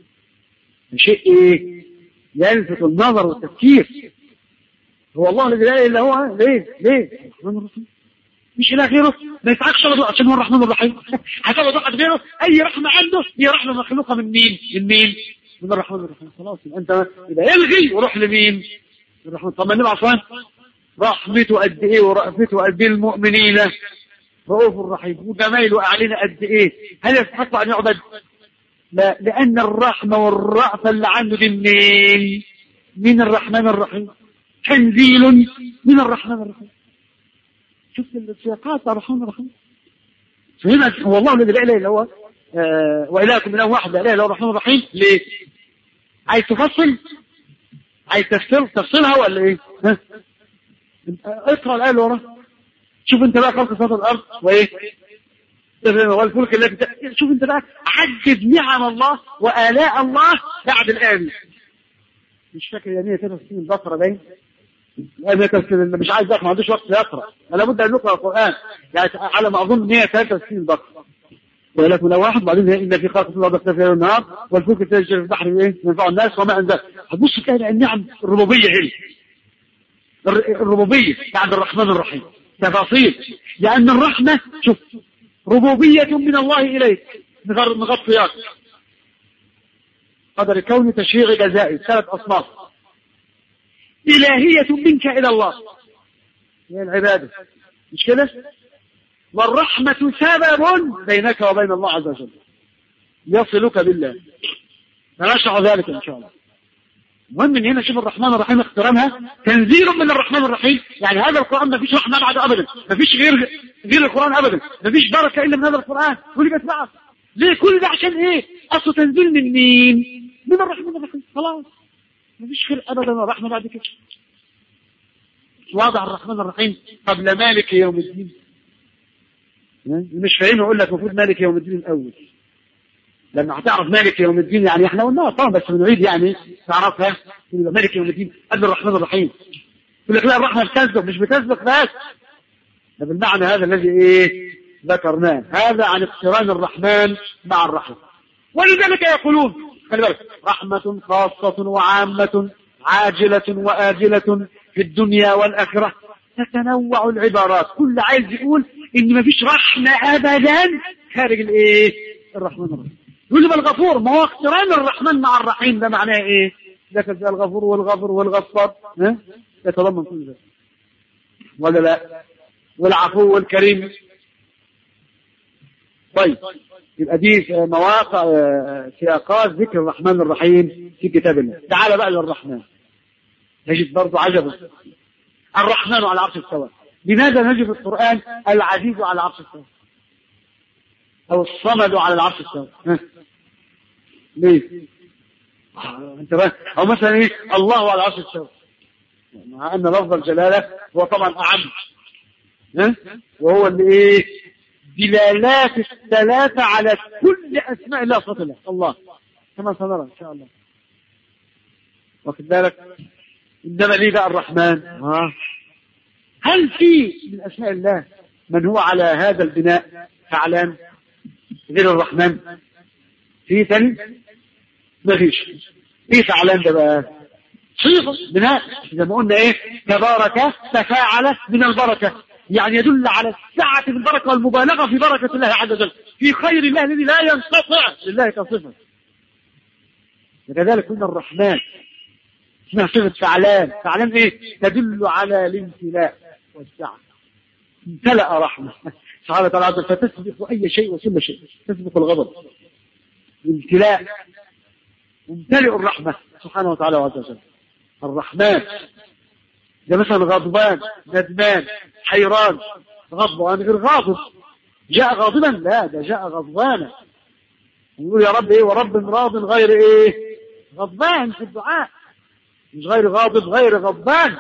شيء إيه؟ يلفت النظر والتفكير. هو الله الذي لا إله إلا هو. ليه؟ ليه؟ الرحمن الرحيم. مش إله غيره. ما يسعكش رضوء عشان هو الرحمن الرحيم. هتبقى واحد غيره أي رحمة عنده هي رحمة مخلوقة من مين؟ من مين؟ من الرحمن الرحيم. خلاص أنت إذا يلغي وروح لمين؟ الرحمن. طب ما النبي عصان رحمته قد إيه ورأفته قد إيه المؤمنين رؤوف رحيم وجمايله أعلن قد إيه. هل يستحق أن يعبد؟ لا، لأن الرحمة والرأفة اللي عنده دي منين؟ من الرحمن الرحيم. تنزيل من الرحمن الرحيم. شفت السياقات بتاع الرحمن الرحيم. فهنا هو الله الذي لا اله الا هو آه والهكم اله واحد لا اله الا هو الرحمن الرحيم. ليه؟ عايز تفصل؟ عايز تفصل تفصلها ولا ايه؟ ها؟ اقرا الايه اللي وراها. شوف انت بقى خلق سماوات الارض وايه؟ والفلك التي شوف انت بقى عدد نعم الله والاء الله بعد الايه. مش فاكر يعني ايه ثلاث سنين بقره باين. مش عايز اقرا ما عندوش وقت يقرا. انا لابد ان نقرا القران يعني على ما اظن مئة وثلاثة وستين بقره. ولكن لو واحد بعدين ان في خلق الارض واختلاف الليل والنهار والفلك تجري في البحر ايه ينفع الناس وما انزل. هتبص تلاقي النعم الربوبيه هنا. الربوبية بعد الرحمن الرحيم تفاصيل، لأن الرحمة شوف ربوبية من الله إليك من غير سياق، قدر كون تشريع جزائي ثلاث أصناف، إلهية منك إلى الله هي العبادة مش كده، والرحمة سبب بينك وبين الله عز وجل يصلك بالله، سنشرح ذلك إن شاء الله. المهم من هنا شوف الرحمن الرحيم اخترامها تنزيل من الرحمن الرحيم، يعني هذا القرآن ما فيش رحمة بعده أبدا، ما فيش غير غير القرآن أبدا، ما فيش بركة إلا من هذا القرآن. كل بس بعض ليه كل ده عشان إيه؟ أصله تنزيل من مين؟ من الرحمن الرحيم، خلاص ما فيش خير أبدا الرحمة بعد كده. واضح الرحمن الرحيم قبل مالك يوم الدين، مش فاهم يقول لك المفروض مالك يوم الدين الأول، لما هتعرف مالك يوم الدين يعني احنا قلناها طبعا بس بنعيد يعني تعرفها مالك يوم الدين قبل الرحمن الرحيم. يقول لك لا الرحمة بتسبق مش بتسبق بس، ده بالمعنى هذا الذي ايه ذكرناه، هذا عن اقتران الرحمن مع الرحمة. ولذلك يقولون خلي بالك رحمة خاصة وعامة عاجلة وآجلة في الدنيا والآخرة، تتنوع العبارات، كل عايز يقول ان ما فيش رحمة ابدا خارج الايه الرحمن الرحيم. يقول لي الغفور، ما هو اقتران الرحمن مع الرحيم ده معناه ايه؟ ذكر الغفور والغفر والغفار ها يتضمن كل ذلك ولا لا؟ والعفو والكريم. طيب يبقى دي مواقع سياقات ذكر الرحمن الرحيم في كتاب الله. تعال بقى للرحمن، نجد برضه عجبا الرحمن على العرش استوى. لماذا نجد في القرآن العزيز على العرش استوى أو الصمد على العرش استوى؟ ليه؟ انت بقى أو مثلا إيه الله على العرش استوى، مع أن لفظ الجلالة هو طبعا أعم ها وهو اللي إيه دلالات الثلاثة على كل أسماء الله صفات الله الله كما سنرى إن شاء الله. واخد بالك؟ إنما ليه بقى الرحمن؟ ها هل في من أسماء الله من هو على هذا البناء فعلان غير الرحمن؟ في ثاني ما فيش. ايه فعلان ده بقى؟ صيغه بناء زي ما قلنا ايه تبارك تفاعل من البركه، يعني يدل على السعه في البركه والمبالغه في بركه الله عز وجل في خير الله الذي لا ينقطع لله كصفه. وكذلك قلنا الرحمن اسمها صيغه فعلان. فعلان ايه؟ تدل على الامتلاء والسعه، امتلأ رحمه سبحانه وتعالى فتسبق اي شيء وكل شيء، تسبق الغضب امتلاء ممتلئ الرحمه سبحانه وتعالى وعز وجل. الرحمن ده مثلا غضبان ندمان حيران، غضبان غير غاضب، جاء غاضبا لا ده جاء غضبانا، يقول يا رب ايه ورب راض غير ايه غضبان في الدعاء، مش غير غاضب غير غضبان.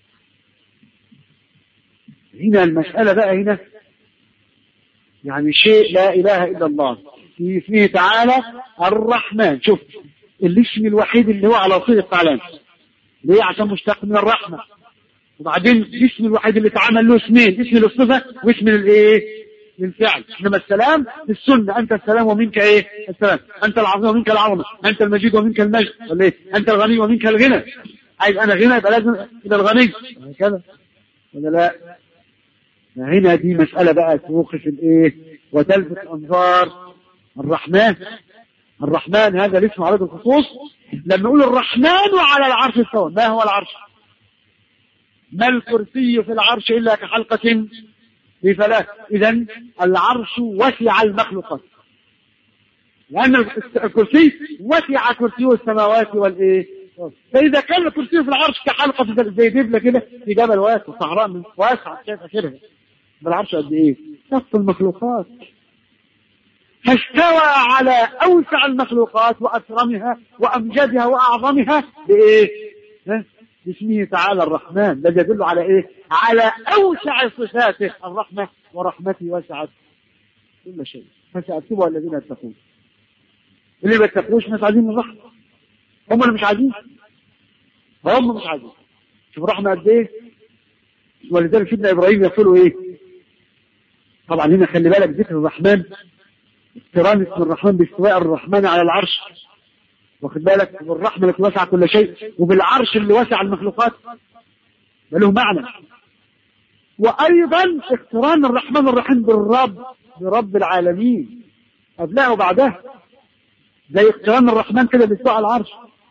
هنا المسألة بقى هنا يعني شيء لا إله إلا الله في اسمه تعالى الرحمن. شوف الاسم الوحيد اللي هو على صيغة فعلان ليه؟ عشان مشتق من الرحمة. وبعدين الاسم الوحيد اللي اتعمل له اسمين، اسم للصفة واسم للايه للفعل. انما السلام في السنة انت السلام ومنك ايه السلام، انت العظيم ومنك العظمة، انت المجيد ومنك المجد ولا ايه، انت الغني ومنك الغنى. عايز انا غنى يبقى لازم الى الغني هكذا ولا لا؟ هنا دي مسألة بقى توقف الايه وتلفت انظار الرحمن. الرحمن هذا الاسم على الخصوص. لما نقول الرحمن على العرش استوى، ما هو العرش؟ ما الكرسي في العرش إلا كحلقة في فلاة. إذن العرش وسع المخلوقات، لأن الكرسي وسع كرسيه السماوات والإيه. فإذا كان الكرسي في العرش كحلقة زي دبلة كده في جبل واسع صحراء من واسع شايف آخرها، بالعرش قد إيه؟ نصف المخلوقات، فاستوى على أوسع المخلوقات وأكرمها وأمجدها وأعظمها بإيه؟ باسمه تعالى الرحمن، الذي يدل على إيه؟ على أوسع صفاته الرحمة، ورحمتي وسعت كل شيء فسأكتبها الذين يتقون. اللي ما يتقوش مش عايزين الرحمة، هم اللي مش عايزين، هم مش عايزين. شوف الرحمة قد إيه. ولذلك سيدنا إبراهيم يقول إيه؟ طبعا هنا خلي بالك ذكر الرحمن اقتران اسم الرحمن باستواء الرحمن على العرش، واخد بالك بالرحمة التي وسع كل شيء وبالعرش اللي وسع المخلوقات. له معنى. وأيضا اقتران الرحمن الرحيم بالرب، برب العالمين قبلها وبعدها، زي اقتران الرحمن كده باستواء على العرش.